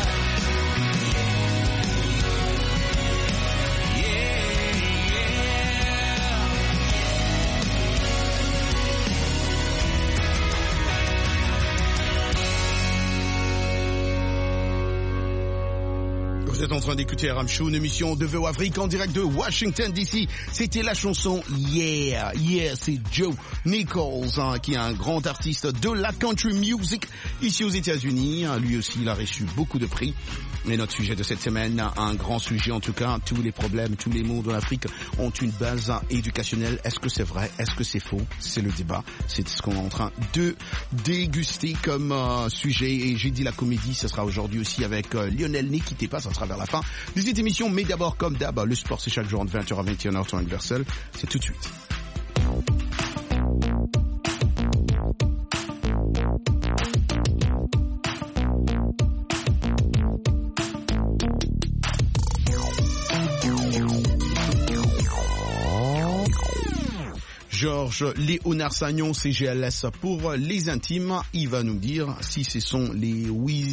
Vous êtes en train d'écouter R M Show, une émission de V O Afrique en direct de Washington D C. C'était la chanson Yeah, Yeah, c'est Joe Nichols, hein, qui est un grand artiste de la country music ici aux États-Unis. Lui aussi, il a reçu beaucoup de prix. Mais notre sujet de cette semaine, un grand sujet en tout cas, tous les problèmes, tous les mots de l'Afrique ont une base éducationnelle. Est-ce que c'est vrai? Est-ce que c'est faux? C'est le débat. C'est ce qu'on est en train de déguster comme euh, sujet. Et j'ai dit la comédie, ce sera aujourd'hui aussi avec euh, Lionel. Ne quittez pas, ça sera vers la fin de cette émission. Mais d'abord, comme d'hab, le sport, c'est chaque jour de vingt heures à vingt et une heures temps universel. C'est tout de suite. Georges Léonard Sagnon, C G L S pour les intimes. Il va nous dire si ce sont les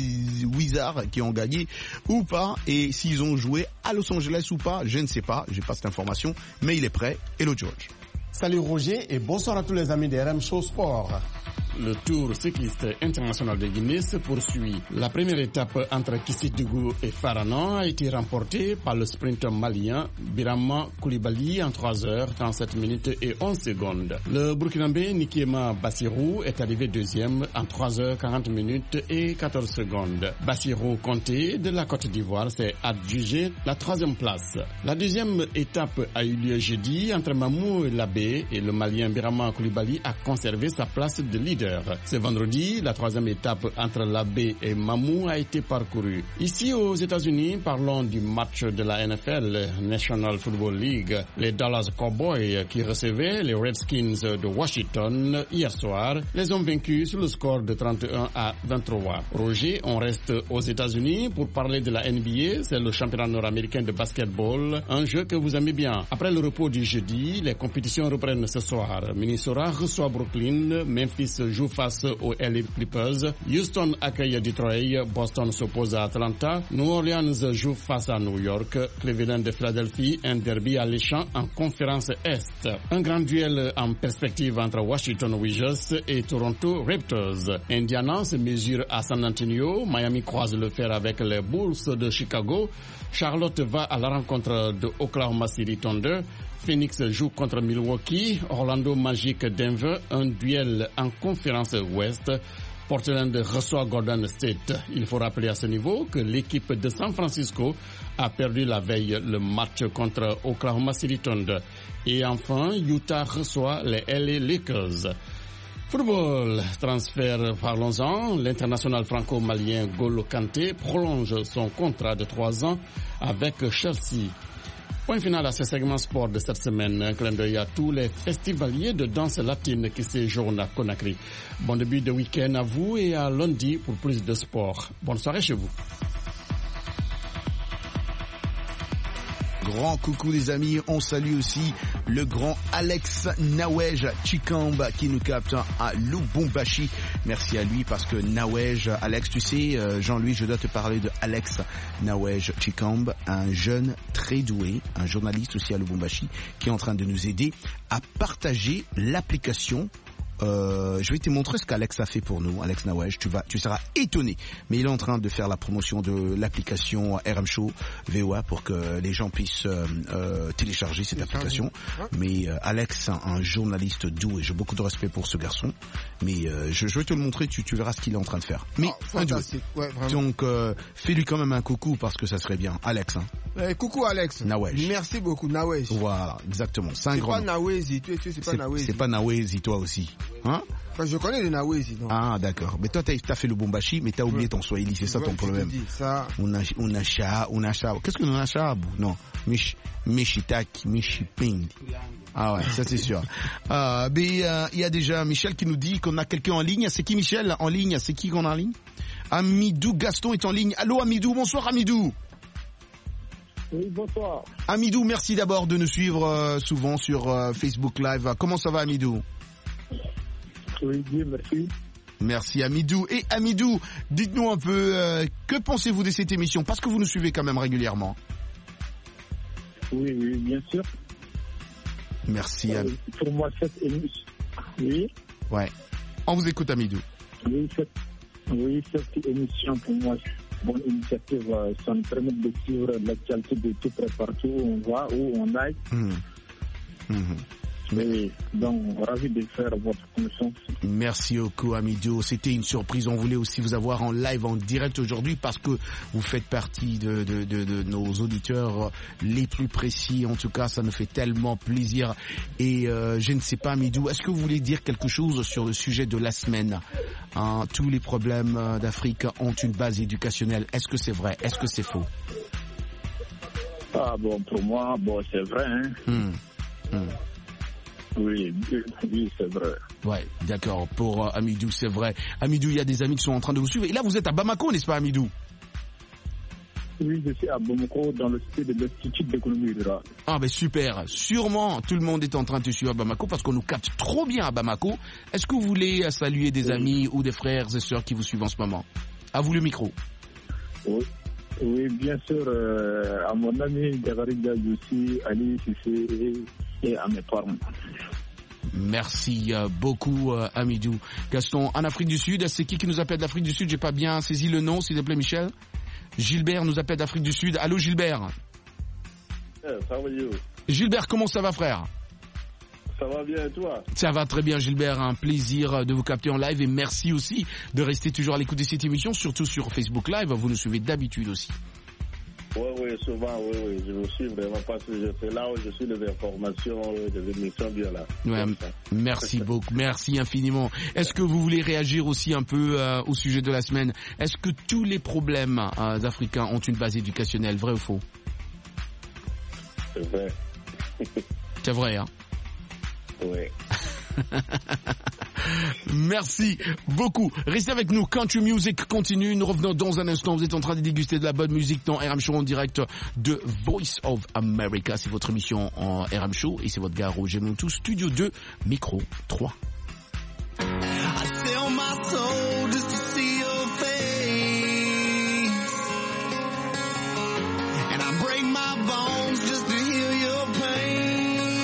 Wizards qui ont gagné ou pas et s'ils ont joué à Los Angeles ou pas. Je ne sais pas, j'ai pas cette information, mais il est prêt. Hello George. Salut Roger et bonsoir à tous les amis de R M Show Sport. Le Tour cycliste international de Guinée se poursuit. La première étape entre Kissédougou et Faranan a été remportée par le sprinter malien Birama Koulibaly en trois heures trente-sept minutes et onze secondes. Le Burkinabé Nikiema Bassirou est arrivé deuxième en trois heures quarante minutes et quatorze secondes. Bassirou Conté de la Côte d'Ivoire s'est adjugé la troisième place. La deuxième étape a eu lieu jeudi entre Mamou et Labé et le malien Birama Koulibaly a conservé sa place de leader. Ce vendredi, la troisième étape entre Labé et Mamou a été parcourue. Ici aux États-Unis, parlons du match de la N F L, National Football League. Les Dallas Cowboys qui recevaient les Redskins de Washington hier soir les ont vaincus sur le score de trente et un à vingt-trois. Roger, on reste aux États-Unis pour parler de la N B A, c'est le championnat nord-américain de basketball, un jeu que vous aimez bien. Après le repos du jeudi, les compétitions reprennent ce soir. Minnesota reçoit Brooklyn, Memphis joue face aux L A Clippers, Houston accueille Detroit, Boston s'oppose à Atlanta, New Orleans joue face à New York, Cleveland de Philadelphie, un derby alléchant en conférence Est. Un grand duel en perspective entre Washington Wizards et Toronto Raptors. Indiana se mesure à San Antonio, Miami croise le fer avec les Bulls de Chicago, Charlotte va à la rencontre de Oklahoma City Thunder, Phoenix joue contre Milwaukee, Orlando Magic Denver, un duel en conférence Ouest. Portland reçoit Golden State. Il faut rappeler à ce niveau que l'équipe de San Francisco a perdu la veille le match contre Oklahoma City Thunder. Et enfin, Utah reçoit les L A Lakers. Football, transfert, parlons-en. L'international franco-malien Golo Kanté prolonge son contrat de trois ans avec Chelsea. Point final à ce segment sport de cette semaine. Un clin d'œil à tous les festivaliers de danse latine qui séjournent à Conakry. Bon début de week-end à vous et à lundi pour plus de sport. Bonne soirée chez vous. Grand coucou les amis, on salue aussi le grand Alex Nawej Chikamba qui nous capte à Lubumbashi. Merci à lui parce que Nawej, Alex, tu sais, Jean-Louis, je dois te parler de Alex Nawej Chikamba, un jeune très doué, un journaliste aussi à Lubumbashi qui est en train de nous aider à partager l'application. Euh, je vais te montrer ce qu'Alex a fait pour nous, Alex Nawej, tu vas, tu seras étonné. Mais il est en train de faire la promotion de l'application R M Show V O A pour que les gens puissent euh, euh, télécharger cette application. Mais euh, Alex, un, un journaliste doué, j'ai beaucoup de respect pour ce garçon. Mais euh, je, je vais te le montrer, tu, tu verras ce qu'il est en train de faire. Mais oh, un doué. Ouais, donc euh, fais-lui quand même un coucou parce que ça serait bien, Alex. Hein. Eh, coucou Alex. Nawej. Merci beaucoup Nawej. Voilà, exactement. C'est un c'est grand. Pas Nawezi, tu sais, c'est pas Nawezi. C'est pas Nawezi, toi aussi. Hein? Enfin, je connais le Nawezi. Ah, d'accord. Mais toi, t'as as fait le Bombashi, mais t'as oublié ton Swahili, c'est ça Ouais, ton je te problème. dis, ça... Unasha, unasha. Qu'est-ce que unasha? Non. Mish, mishitaki, mishiping. Ah ouais, ça c'est sûr. Euh, mais il euh, y a déjà Michel qui nous dit qu'on a quelqu'un en ligne. C'est qui Michel en ligne? C'est qui qu'on a en ligne? Amidou Gaston est en ligne. Allô Amidou, bonsoir Amidou. Oui, bonsoir. Amidou, merci d'abord de nous suivre euh, souvent sur euh, Facebook Live. Comment ça va Amidou? Oui, bien, merci. Merci Amidou. Et Amidou, dites-nous un peu, euh, que pensez-vous de cette émission? Parce que vous nous suivez quand même régulièrement. Oui, oui, bien sûr. Merci. Euh, pour moi, cette émission... Oui. Ouais. On vous écoute Amidou. Oui, cette, oui, cette émission, pour moi, c'est une bonne initiative. Ça nous permet de suivre l'actualité de tout près partout où on va, où on aille. Mmh. Mmh. Oui, donc, ravi de faire votre connaissance. Merci beaucoup Amidou, c'était une surprise, on voulait aussi vous avoir en live, en direct aujourd'hui parce que vous faites partie de, de, de, de nos auditeurs les plus précis, en tout cas ça nous fait tellement plaisir. Et euh, je ne sais pas Amidou, est-ce que vous voulez dire quelque chose sur le sujet de la semaine, hein, tous les problèmes d'Afrique ont une base éducationnelle, est-ce que c'est vrai, est-ce que c'est faux? Ah bon, pour moi, bon, c'est vrai, hein. Mmh. Mmh. Oui, oui, c'est vrai. Ouais, d'accord. Pour euh, Amidou, c'est vrai. Amidou, il y a des amis qui sont en train de vous suivre. Et là, vous êtes à Bamako, n'est-ce pas, Amidou? Oui, je suis à Bamako, dans le site de l'Institut d'économie rurale. Ah, ben super. Sûrement, tout le monde est en train de te suivre à Bamako parce qu'on nous capte trop bien à Bamako. Est-ce que vous voulez saluer des oui. amis ou des frères et sœurs qui vous suivent en ce moment? À vous le micro. Oui. Oui, bien sûr, euh, à mon ami Gagariga Youssi, Ali Sissé et à mes parents. Merci euh, beaucoup euh, Amidou. Gaston, en Afrique du Sud, c'est qui qui nous appelle d'Afrique du Sud? J'ai pas bien saisi le nom, s'il te plaît Michel. Gilbert nous appelle d'Afrique du Sud. Allô Gilbert. Yes, how are you? Gilbert, comment ça va frère? Ça va bien et toi? Ça va très bien Gilbert, un plaisir de vous capter en live et merci aussi de rester toujours à l'écoute de cette émission, surtout sur Facebook Live, vous nous suivez d'habitude aussi. Oui, oui, souvent, oui, oui, je vous suis vraiment parce que je fais là où je suis les informations, des émissions bien là. Ouais, merci beaucoup, merci infiniment. Est-ce que vous voulez réagir aussi un peu euh, au sujet de la semaine? Est-ce que tous les problèmes euh, africains ont une base éducationnelle, vrai ou faux? C'est vrai. C'est vrai, hein? Oui. Merci beaucoup. Restez avec nous. Country Music continue. Nous revenons dans un instant. Vous êtes en train de déguster de la bonne musique dans R M Show en direct de Voice of America. C'est votre émission en R M Show et c'est votre gars Roger Montou, Studio deux, Micro trois. I sell my soul just to see your face, and I break my bones just to heal your pain.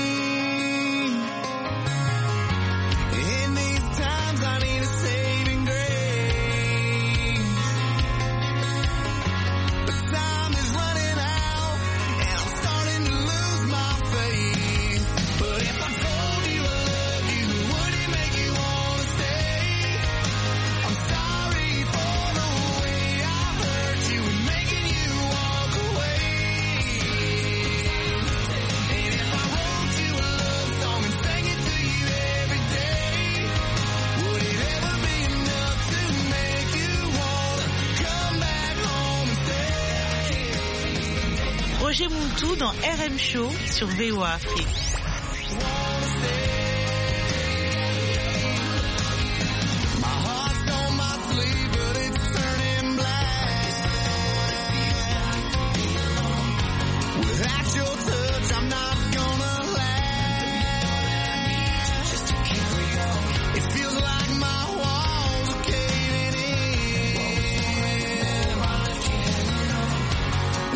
Roger Montou dans R M Show sur V O A Afrique.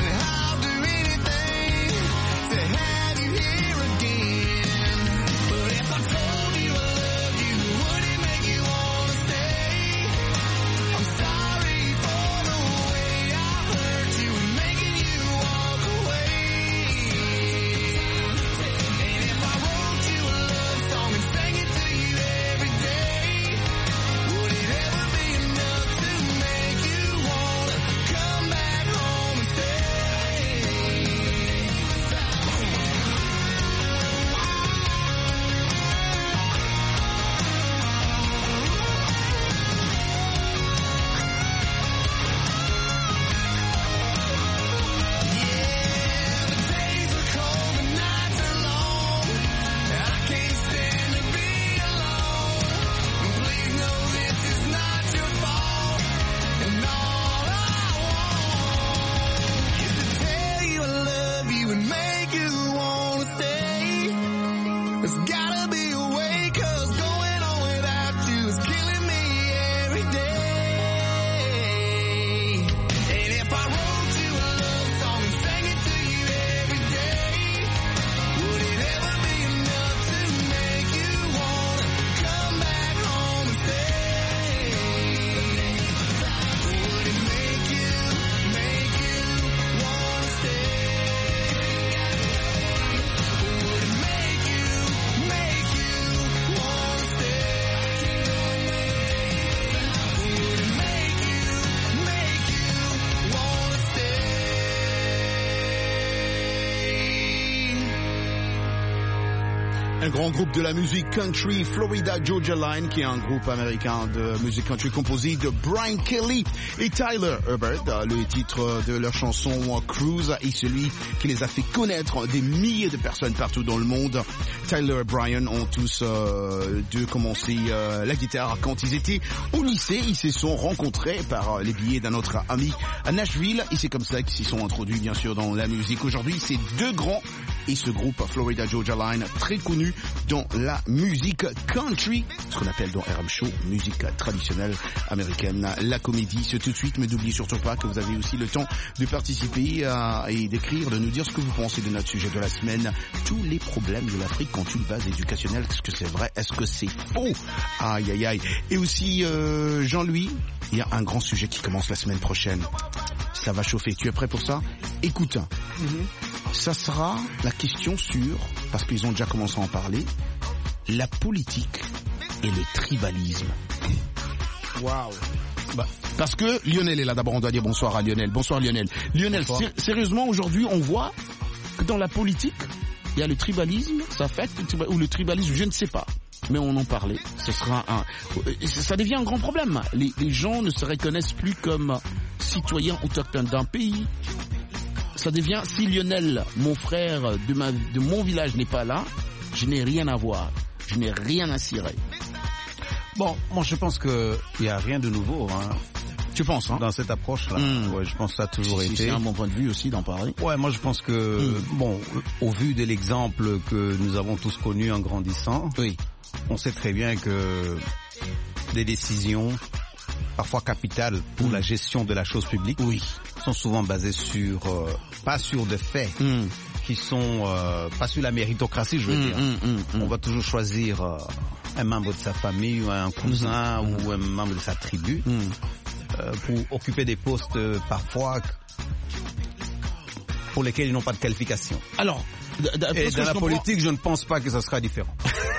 But would make you wanna stay? There's gotta be a way, 'cause going on without you is killing me every day. And if I wrote you a love song and sang it to you every day, would it ever be enough to make you wanna come back home and stay? Would it make you, make you wanna stay? Would it make you, make you wanna stay? Would it make you, make you wanna stay? Un grand groupe de la musique country, Florida Georgia Line, qui est un groupe américain de musique country composé de Brian Kelly et Tyler Herbert. Le titre de leur chanson Cruise est celui qui les a fait connaître des milliers de personnes partout dans le monde. Tyler et Brian ont tous euh, deux commencé euh, la guitare quand ils étaient au lycée. Ils se sont rencontrés par les billets d'un autre ami à Nashville et c'est comme ça qu'ils s'y sont introduits bien sûr dans la musique. Aujourd'hui, c'est deux grands et ce groupe Florida Georgia Line, très connu dans la musique country, ce qu'on appelle dans R M Show, musique traditionnelle américaine. La comédie, c'est tout de suite, mais n'oubliez surtout pas que vous avez aussi le temps de participer à, et d'écrire, de nous dire ce que vous pensez de notre sujet de la semaine, tous les problèmes de l'Afrique quand une base éducationnelle, est-ce que c'est vrai, est-ce que c'est faux? Aïe aïe aïe. Et aussi euh, Jean-Louis, il y a un grand sujet qui commence la semaine prochaine. Ça va chauffer, tu es prêt pour ça? Écoute, mm-hmm. Ça sera la question sur, parce qu'ils ont déjà commencé à en parler, la politique et le tribalisme. Waouh. Bah, parce que Lionel est là, d'abord on doit dire bonsoir à Lionel. Bonsoir Lionel. Lionel, bonsoir. Sé- sérieusement aujourd'hui on voit que dans la politique, il y a le tribalisme, ça affecte, ou le tribalisme, je ne sais pas. Mais on en parlait, ce sera un, ça devient un grand problème. Les, les gens ne se reconnaissent plus comme citoyens autochtones d'un pays. Ça devient, si Lionel, mon frère de, ma, de mon village n'est pas là, je n'ai rien à voir, je n'ai rien à cirer. Bon, moi je pense que il y a rien de nouveau, hein. Tu penses, hein? Dans cette approche-là. Mmh. Ouais, je pense que ça a toujours si, été. C'est un bon point de vue aussi d'en parler. Ouais, moi je pense que, mmh. bon, au vu de l'exemple que nous avons tous connu en grandissant, oui. On sait très bien que des décisions, parfois capitales pour mmh. la gestion de la chose publique, oui. sont souvent basées sur, euh, pas sur des faits, mmh. qui sont, euh, pas sur la méritocratie, je veux mmh, dire. Mmh, mmh, On va toujours choisir euh, un membre de sa famille, ou un cousin, mmh. ou un membre de sa tribu, mmh. euh, pour occuper des postes euh, parfois pour lesquels ils n'ont pas de qualification. Alors, et dans la politique, je ne pense pas que ça sera différent.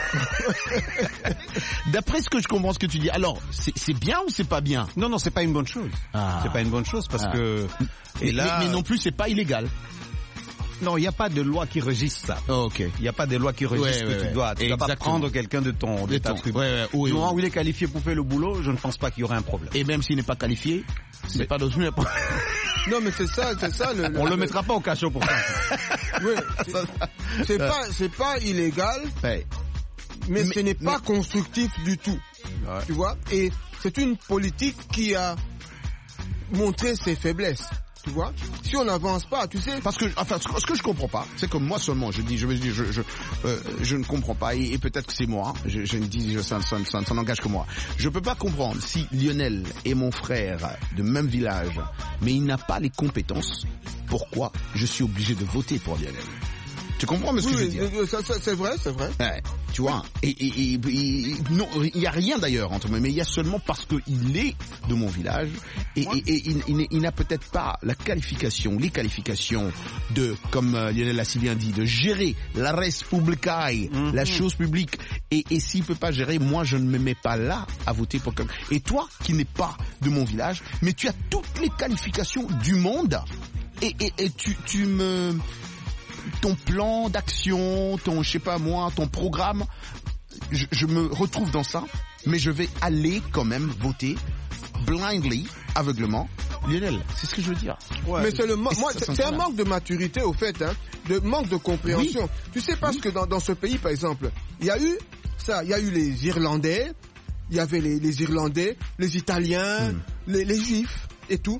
D'après ce que je comprends ce que tu dis, alors c'est, c'est bien ou c'est pas bien? Non, non, c'est pas une bonne chose. Ah. C'est pas une bonne chose parce ah. que. Et mais, là, mais, mais non plus, c'est pas illégal. Non, il n'y a pas de loi qui régisse ça. Oh, ok. Il n'y a pas de loi qui régisse ouais, que ouais, tu dois. Tu ne dois pas prendre quelqu'un de ton, de, de ta tribu. Ouais, ouais, oui, du moment oui. où il est qualifié pour faire le boulot, je ne pense pas qu'il y aurait un problème. Et même s'il n'est pas qualifié, c'est mais... pas d'autre. Non, mais c'est ça, c'est ça. Le, On le, le mettra pas au cachot pour ça. Oui, c'est, c'est pas, c'est pas illégal. Ouais. Mais, mais ce n'est mais... pas constructif du tout. Ouais. Tu vois? Et c'est une politique qui a montré ses faiblesses. Tu vois, si on n'avance pas, tu sais. Parce que, enfin, ce que je comprends pas, c'est que moi seulement, je dis, je me dis, je, je, euh, je ne comprends pas, et, et peut-être que c'est moi, je, je ne dis, je, ça, ça, ça, ça n'engage que moi. Je peux pas comprendre si Lionel est mon frère de même village, mais il n'a pas les compétences, pourquoi je suis obligé de voter pour Lionel? Tu comprends ce oui, que je veux dire? Ça, ça, c'est vrai, c'est vrai. Ouais, tu vois, et, et, et, et non, il n'y a rien d'ailleurs entre moi, mais il y a seulement parce qu'il est de mon village et, et, et il, il, il n'a peut-être pas la qualification, les qualifications de, comme euh, Lionel l'a si bien dit, de gérer la res publicae, mm-hmm. la chose publique. Et, et s'il peut pas gérer, moi je ne me mets pas là à voter pour quelqu'un. Et toi, qui n'es pas de mon village, mais tu as toutes les qualifications du monde et, et, et tu, tu me... ton plan d'action, ton, je sais pas moi, ton programme, je, je me retrouve dans ça, mais je vais aller quand même voter blindly, aveuglement, Lionel. C'est ce que je veux dire. Ouais. Mais c'est le mo- moi, c'est, c'est un manque de maturité au fait, hein, de manque de compréhension. Oui. Tu sais parce oui. que dans, dans ce pays, par exemple, il y a eu ça, il y a eu les Irlandais, il y avait les, les Irlandais, les Italiens, mm. les, les Juifs et tout.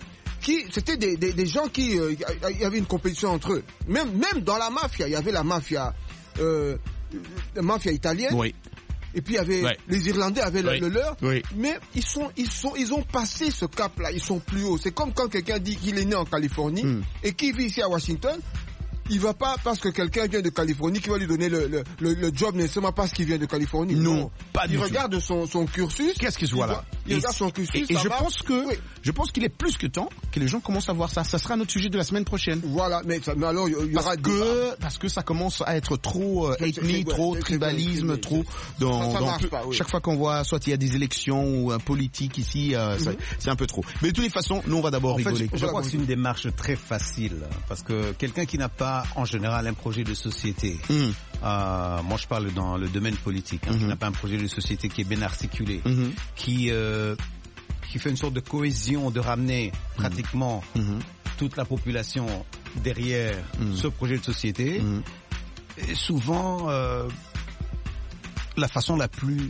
qui, c'était des, des, des gens qui, il euh, y avait une compétition entre eux. Même, même dans la mafia, il y avait la mafia, euh, la mafia italienne. Oui. Et puis il y avait ouais. les Irlandais avaient oui. le leur, oui. mais ils sont ils sont ils ont passé ce cap-là, ils sont plus hauts. C'est comme quand quelqu'un dit qu'il est né en Californie mm. et qui vit ici à Washington. Il va pas parce que quelqu'un vient de Californie qui va lui donner le, le, le, le job nécessairement parce qu'il vient de Californie. Non, non. pas du il tout. Il regarde son, son cursus. Qu'est-ce qu'il voit là? Il regarde son cursus. Et, et je va. pense que oui. je pense qu'il est plus que temps que les gens commencent à voir ça. Ça sera notre sujet de la semaine prochaine. Voilà, mais, ça, mais alors il y aura parce que parce que ça commence à être trop euh, ethnie, trop tribalisme, trop dans, ça, ça dans marche peu, pas, oui. chaque fois qu'on voit soit il y a des élections ou un politique ici, euh, mm-hmm. c'est un peu trop. Mais de toutes les façons, nous on va d'abord en rigoler. Fait, je, je crois que c'est une démarche très facile parce que quelqu'un qui n'a pas en général un projet de société, mm. euh, moi je parle dans le domaine politique, hein, mm-hmm. qui n'a pas un projet de société qui est bien articulé, mm-hmm. qui euh, qui fait une sorte de cohésion, de ramener pratiquement mm-hmm. toute la population derrière mm-hmm. ce projet de société. Mm-hmm. Et souvent, euh, la façon la plus,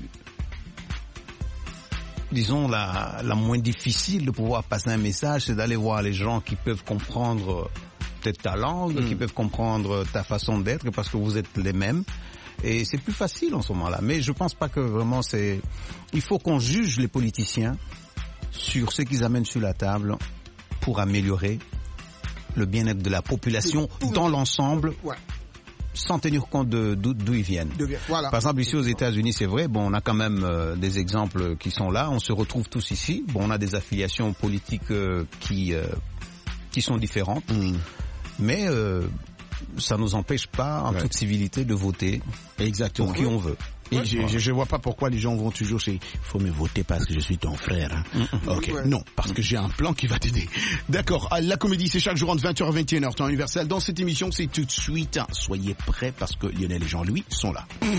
disons, la, la moins difficile de pouvoir passer un message, c'est d'aller voir les gens qui peuvent comprendre peut-être ta langue, mm. qui peuvent comprendre ta façon d'être, parce que vous êtes les mêmes. Et c'est plus facile en ce moment-là. Mais je pense pas que vraiment c'est... Il faut qu'on juge les politiciens sur ce qu'ils amènent sur la table pour améliorer le bien-être de la population dans l'ensemble, ouais. sans tenir compte de d'où, d'où ils viennent. De, voilà. Par exemple, ici aux États-Unis, c'est vrai, bon, on a quand même euh, des exemples qui sont là, on se retrouve tous ici. Bon, on a des affiliations politiques euh, qui euh, qui sont différentes, mm. mais euh, ça nous empêche pas, en ouais. toute civilité, de voter exactement pour qui on veut. Et ouais, je, ouais. je je vois pas pourquoi les gens vont toujours chez, faut me voter parce que je suis ton frère. Hein. Mm-hmm. Ok, ouais. non, parce que j'ai un plan qui va t'aider. D'accord, la comédie c'est chaque jour entre vingt heures et vingt et une heures temps universel. Dans cette émission c'est tout de suite. Soyez prêts parce que Lionel et Jean-Louis sont là. Mm.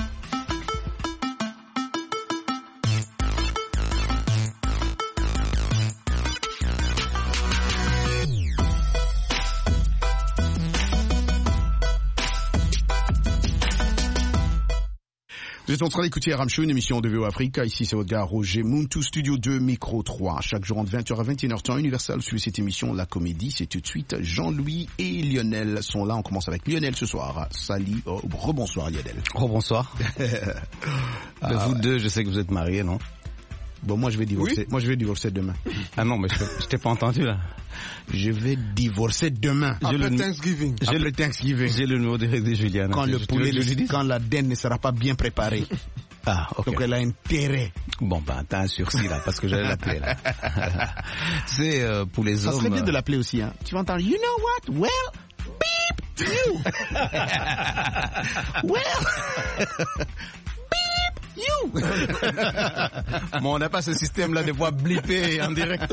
Vous êtes en train d'écouter R M Show, une émission de V O Africa. Ici, c'est votre gars Roger Muntu, studio deux, micro trois. Chaque jour entre vingt heures et vingt et une heures temps universel. Sur cette émission, la comédie, c'est tout de suite. Jean-Louis et Lionel sont là. On commence avec Lionel ce soir. Salut, oh, rebonsoir Lionel. Rebonsoir. ah, vous ouais. deux, je sais que vous êtes mariés, non? Bon, moi je vais divorcer. Oui? Moi je vais divorcer demain. Ah non, mais je, je t'ai pas entendu là. Je vais divorcer demain. Après le, Thanksgiving. J'ai Après le Thanksgiving. J'ai le numéro direct de Juliane. Quand le poulet, le, quand la dinde ne sera pas bien préparée. Ah, ok. Donc elle a intérêt. Bon, ben, t'as un sursis là, parce que j'allais l'appeler là. C'est euh, pour les ça hommes. Ça serait bien de l'appeler aussi, hein. Tu vas entendre, you know what? Well, beep, you. Well. You. Bon, on n'a pas ce système là de voix blipper en direct.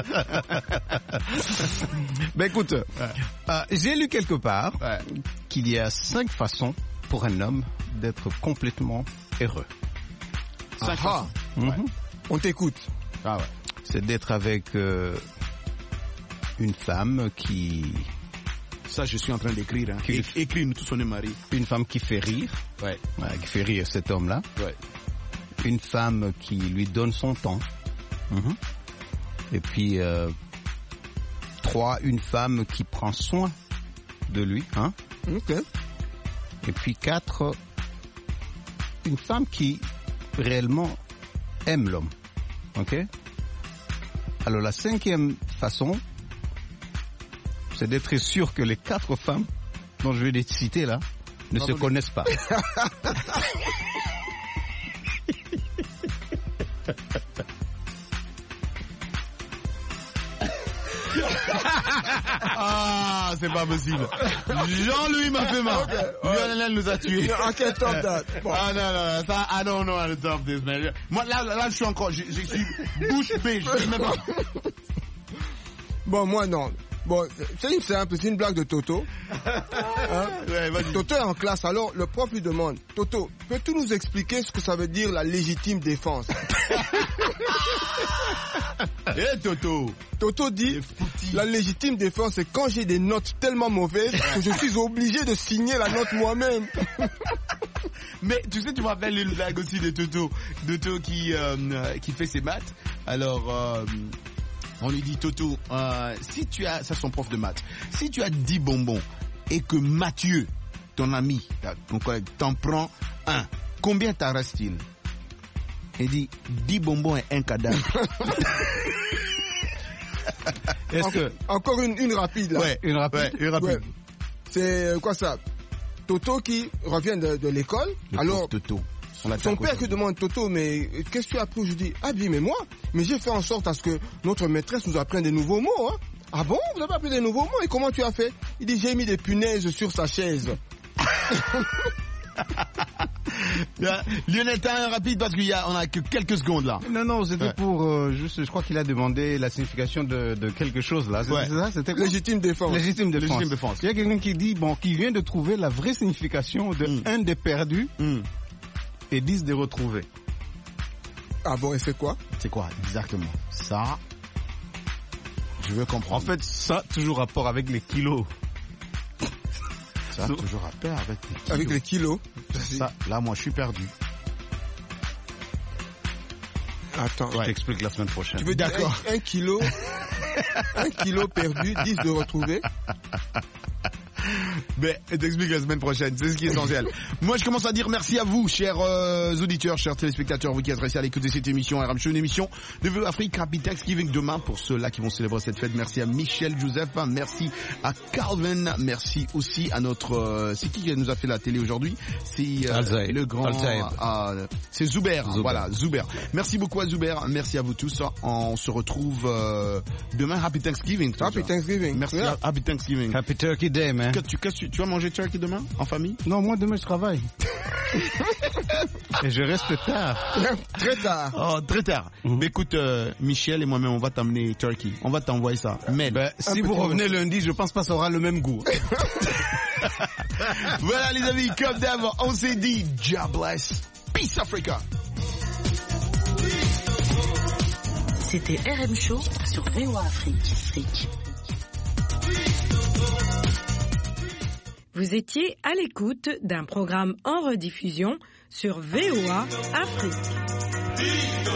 Ben écoute, ouais. euh, j'ai lu quelque part ouais. qu'il y a cinq façons pour un homme d'être complètement heureux. Cinq façons. Mm-hmm. Ouais. On t'écoute. Ah ouais. C'est d'être avec euh, une femme qui... Ça, je suis en train d'écrire. Hein. Qui... Écris, nous tous on est mariés. Une femme qui fait rire. Ouais. Ouais, qui fait rire cet homme-là. Ouais. Une femme qui lui donne son temps. Mm-hmm. Et puis, euh, trois, une femme qui prend soin de lui. Hein. Ok. Et puis, quatre, une femme qui réellement aime l'homme. Ok. Alors, la cinquième façon, c'est d'être sûr que les quatre femmes dont je vais les citer là ne se connaissent pas. Ah, c'est pas possible. Jean-Louis m'a fait mal. Okay, ouais. Lionel nous a tués. Okay, top that. Bon. Ah non, non, ça, I don't know how to top this, man. Moi, là, là, je suis encore, je, je suis bouche bée, je sais même pas. Bon, moi, non. Bon, c'est une simple, c'est une blague de Toto. Hein? Ouais, Toto est en classe, alors le prof lui demande, Toto, peux-tu nous expliquer ce que ça veut dire la légitime défense? Eh hey, Toto Toto dit, la légitime défense, c'est quand j'ai des notes tellement mauvaises que je suis obligé de signer la note moi-même. Mais tu sais, tu me rappelles une blague aussi de Toto, Toto qui, euh, qui fait ses maths. Alors... Euh, On lui dit, Toto, euh, si tu as, ça c'est son prof de maths, si tu as dix bonbons et que Mathieu, ton ami, ton collègue, t'en prend un, combien t'en reste-t-il? Il dit, dix bonbons et un cadavre. Est-ce que... Encore une, une rapide là. Ouais, une rapide. Ouais, une rapide. Ouais. C'est quoi ça? Toto qui revient de, de l'école. Alors, Toto. Son père qui demande, Toto, mais qu'est-ce que tu as appris? Je dis, ah bien, mais moi, mais j'ai fait en sorte à ce que notre maîtresse nous apprenne des nouveaux mots. Hein. Ah bon, vous avez appris des nouveaux mots? Et comment tu as fait? Il dit, j'ai mis des punaises sur sa chaise. Lionel, t'as un rapide parce qu'on a que quelques secondes là. Non, non, c'était ouais. pour euh, juste, je crois qu'il a demandé la signification de, de quelque chose là. Ouais. C'est ça, c'était quoi? Légitime défense. Légitime défense. Légitime défense. Il y a quelqu'un qui dit, bon, qui vient de trouver la vraie signification de mm. un des perdus mm. et dix des retrouvés. Ah bon, et c'est quoi? C'est quoi exactement? Ça, je veux comprendre. En fait, ça, toujours rapport avec les kilos. Ça, so, toujours rapport avec les kilos. Avec les kilos. Ça, là, moi, je suis perdu. Attends, je ouais. t'explique la semaine prochaine. Tu veux dire un, un kilo, un kilo perdu, dix de retrouvé. Mais t'expliques la semaine prochaine, c'est ce qui est essentiel. Moi, je commence à dire merci à vous, chers euh, auditeurs, chers téléspectateurs, vous qui êtes restés à l'écoute de cette émission R M Show, une émission de V O Afrique, Happy Thanksgiving demain pour ceux-là qui vont célébrer cette fête. Merci à Michel Joseph, merci à Calvin, merci aussi à notre, euh, c'est qui qui nous a fait la télé aujourd'hui? C'est euh, le grand, euh, c'est Zuber, Zuber, voilà, Zuber. Merci beaucoup à Zuber, merci à vous tous. On se retrouve euh, demain. Happy Thanksgiving. Happy Thanksgiving. Merci. Yeah. Happy Thanksgiving. Happy Turkey Day, man. Que, tu, que, tu, tu vas manger turkey demain en famille? Non, moi demain je travaille. Et je reste tard. Très tard. Oh, très tard. Mm-hmm. Mais écoute, euh, Michel et moi-même, on va t'amener turkey. On va t'envoyer ça. Mais ben, si vous revenez lundi, je pense pas que ça aura le même goût. Voilà les amis, comme d'hab, on s'est dit, God bless. Peace Africa. C'était R M Show sur V O A Afrique. Vous étiez à l'écoute d'un programme en rediffusion sur V O A Afrique.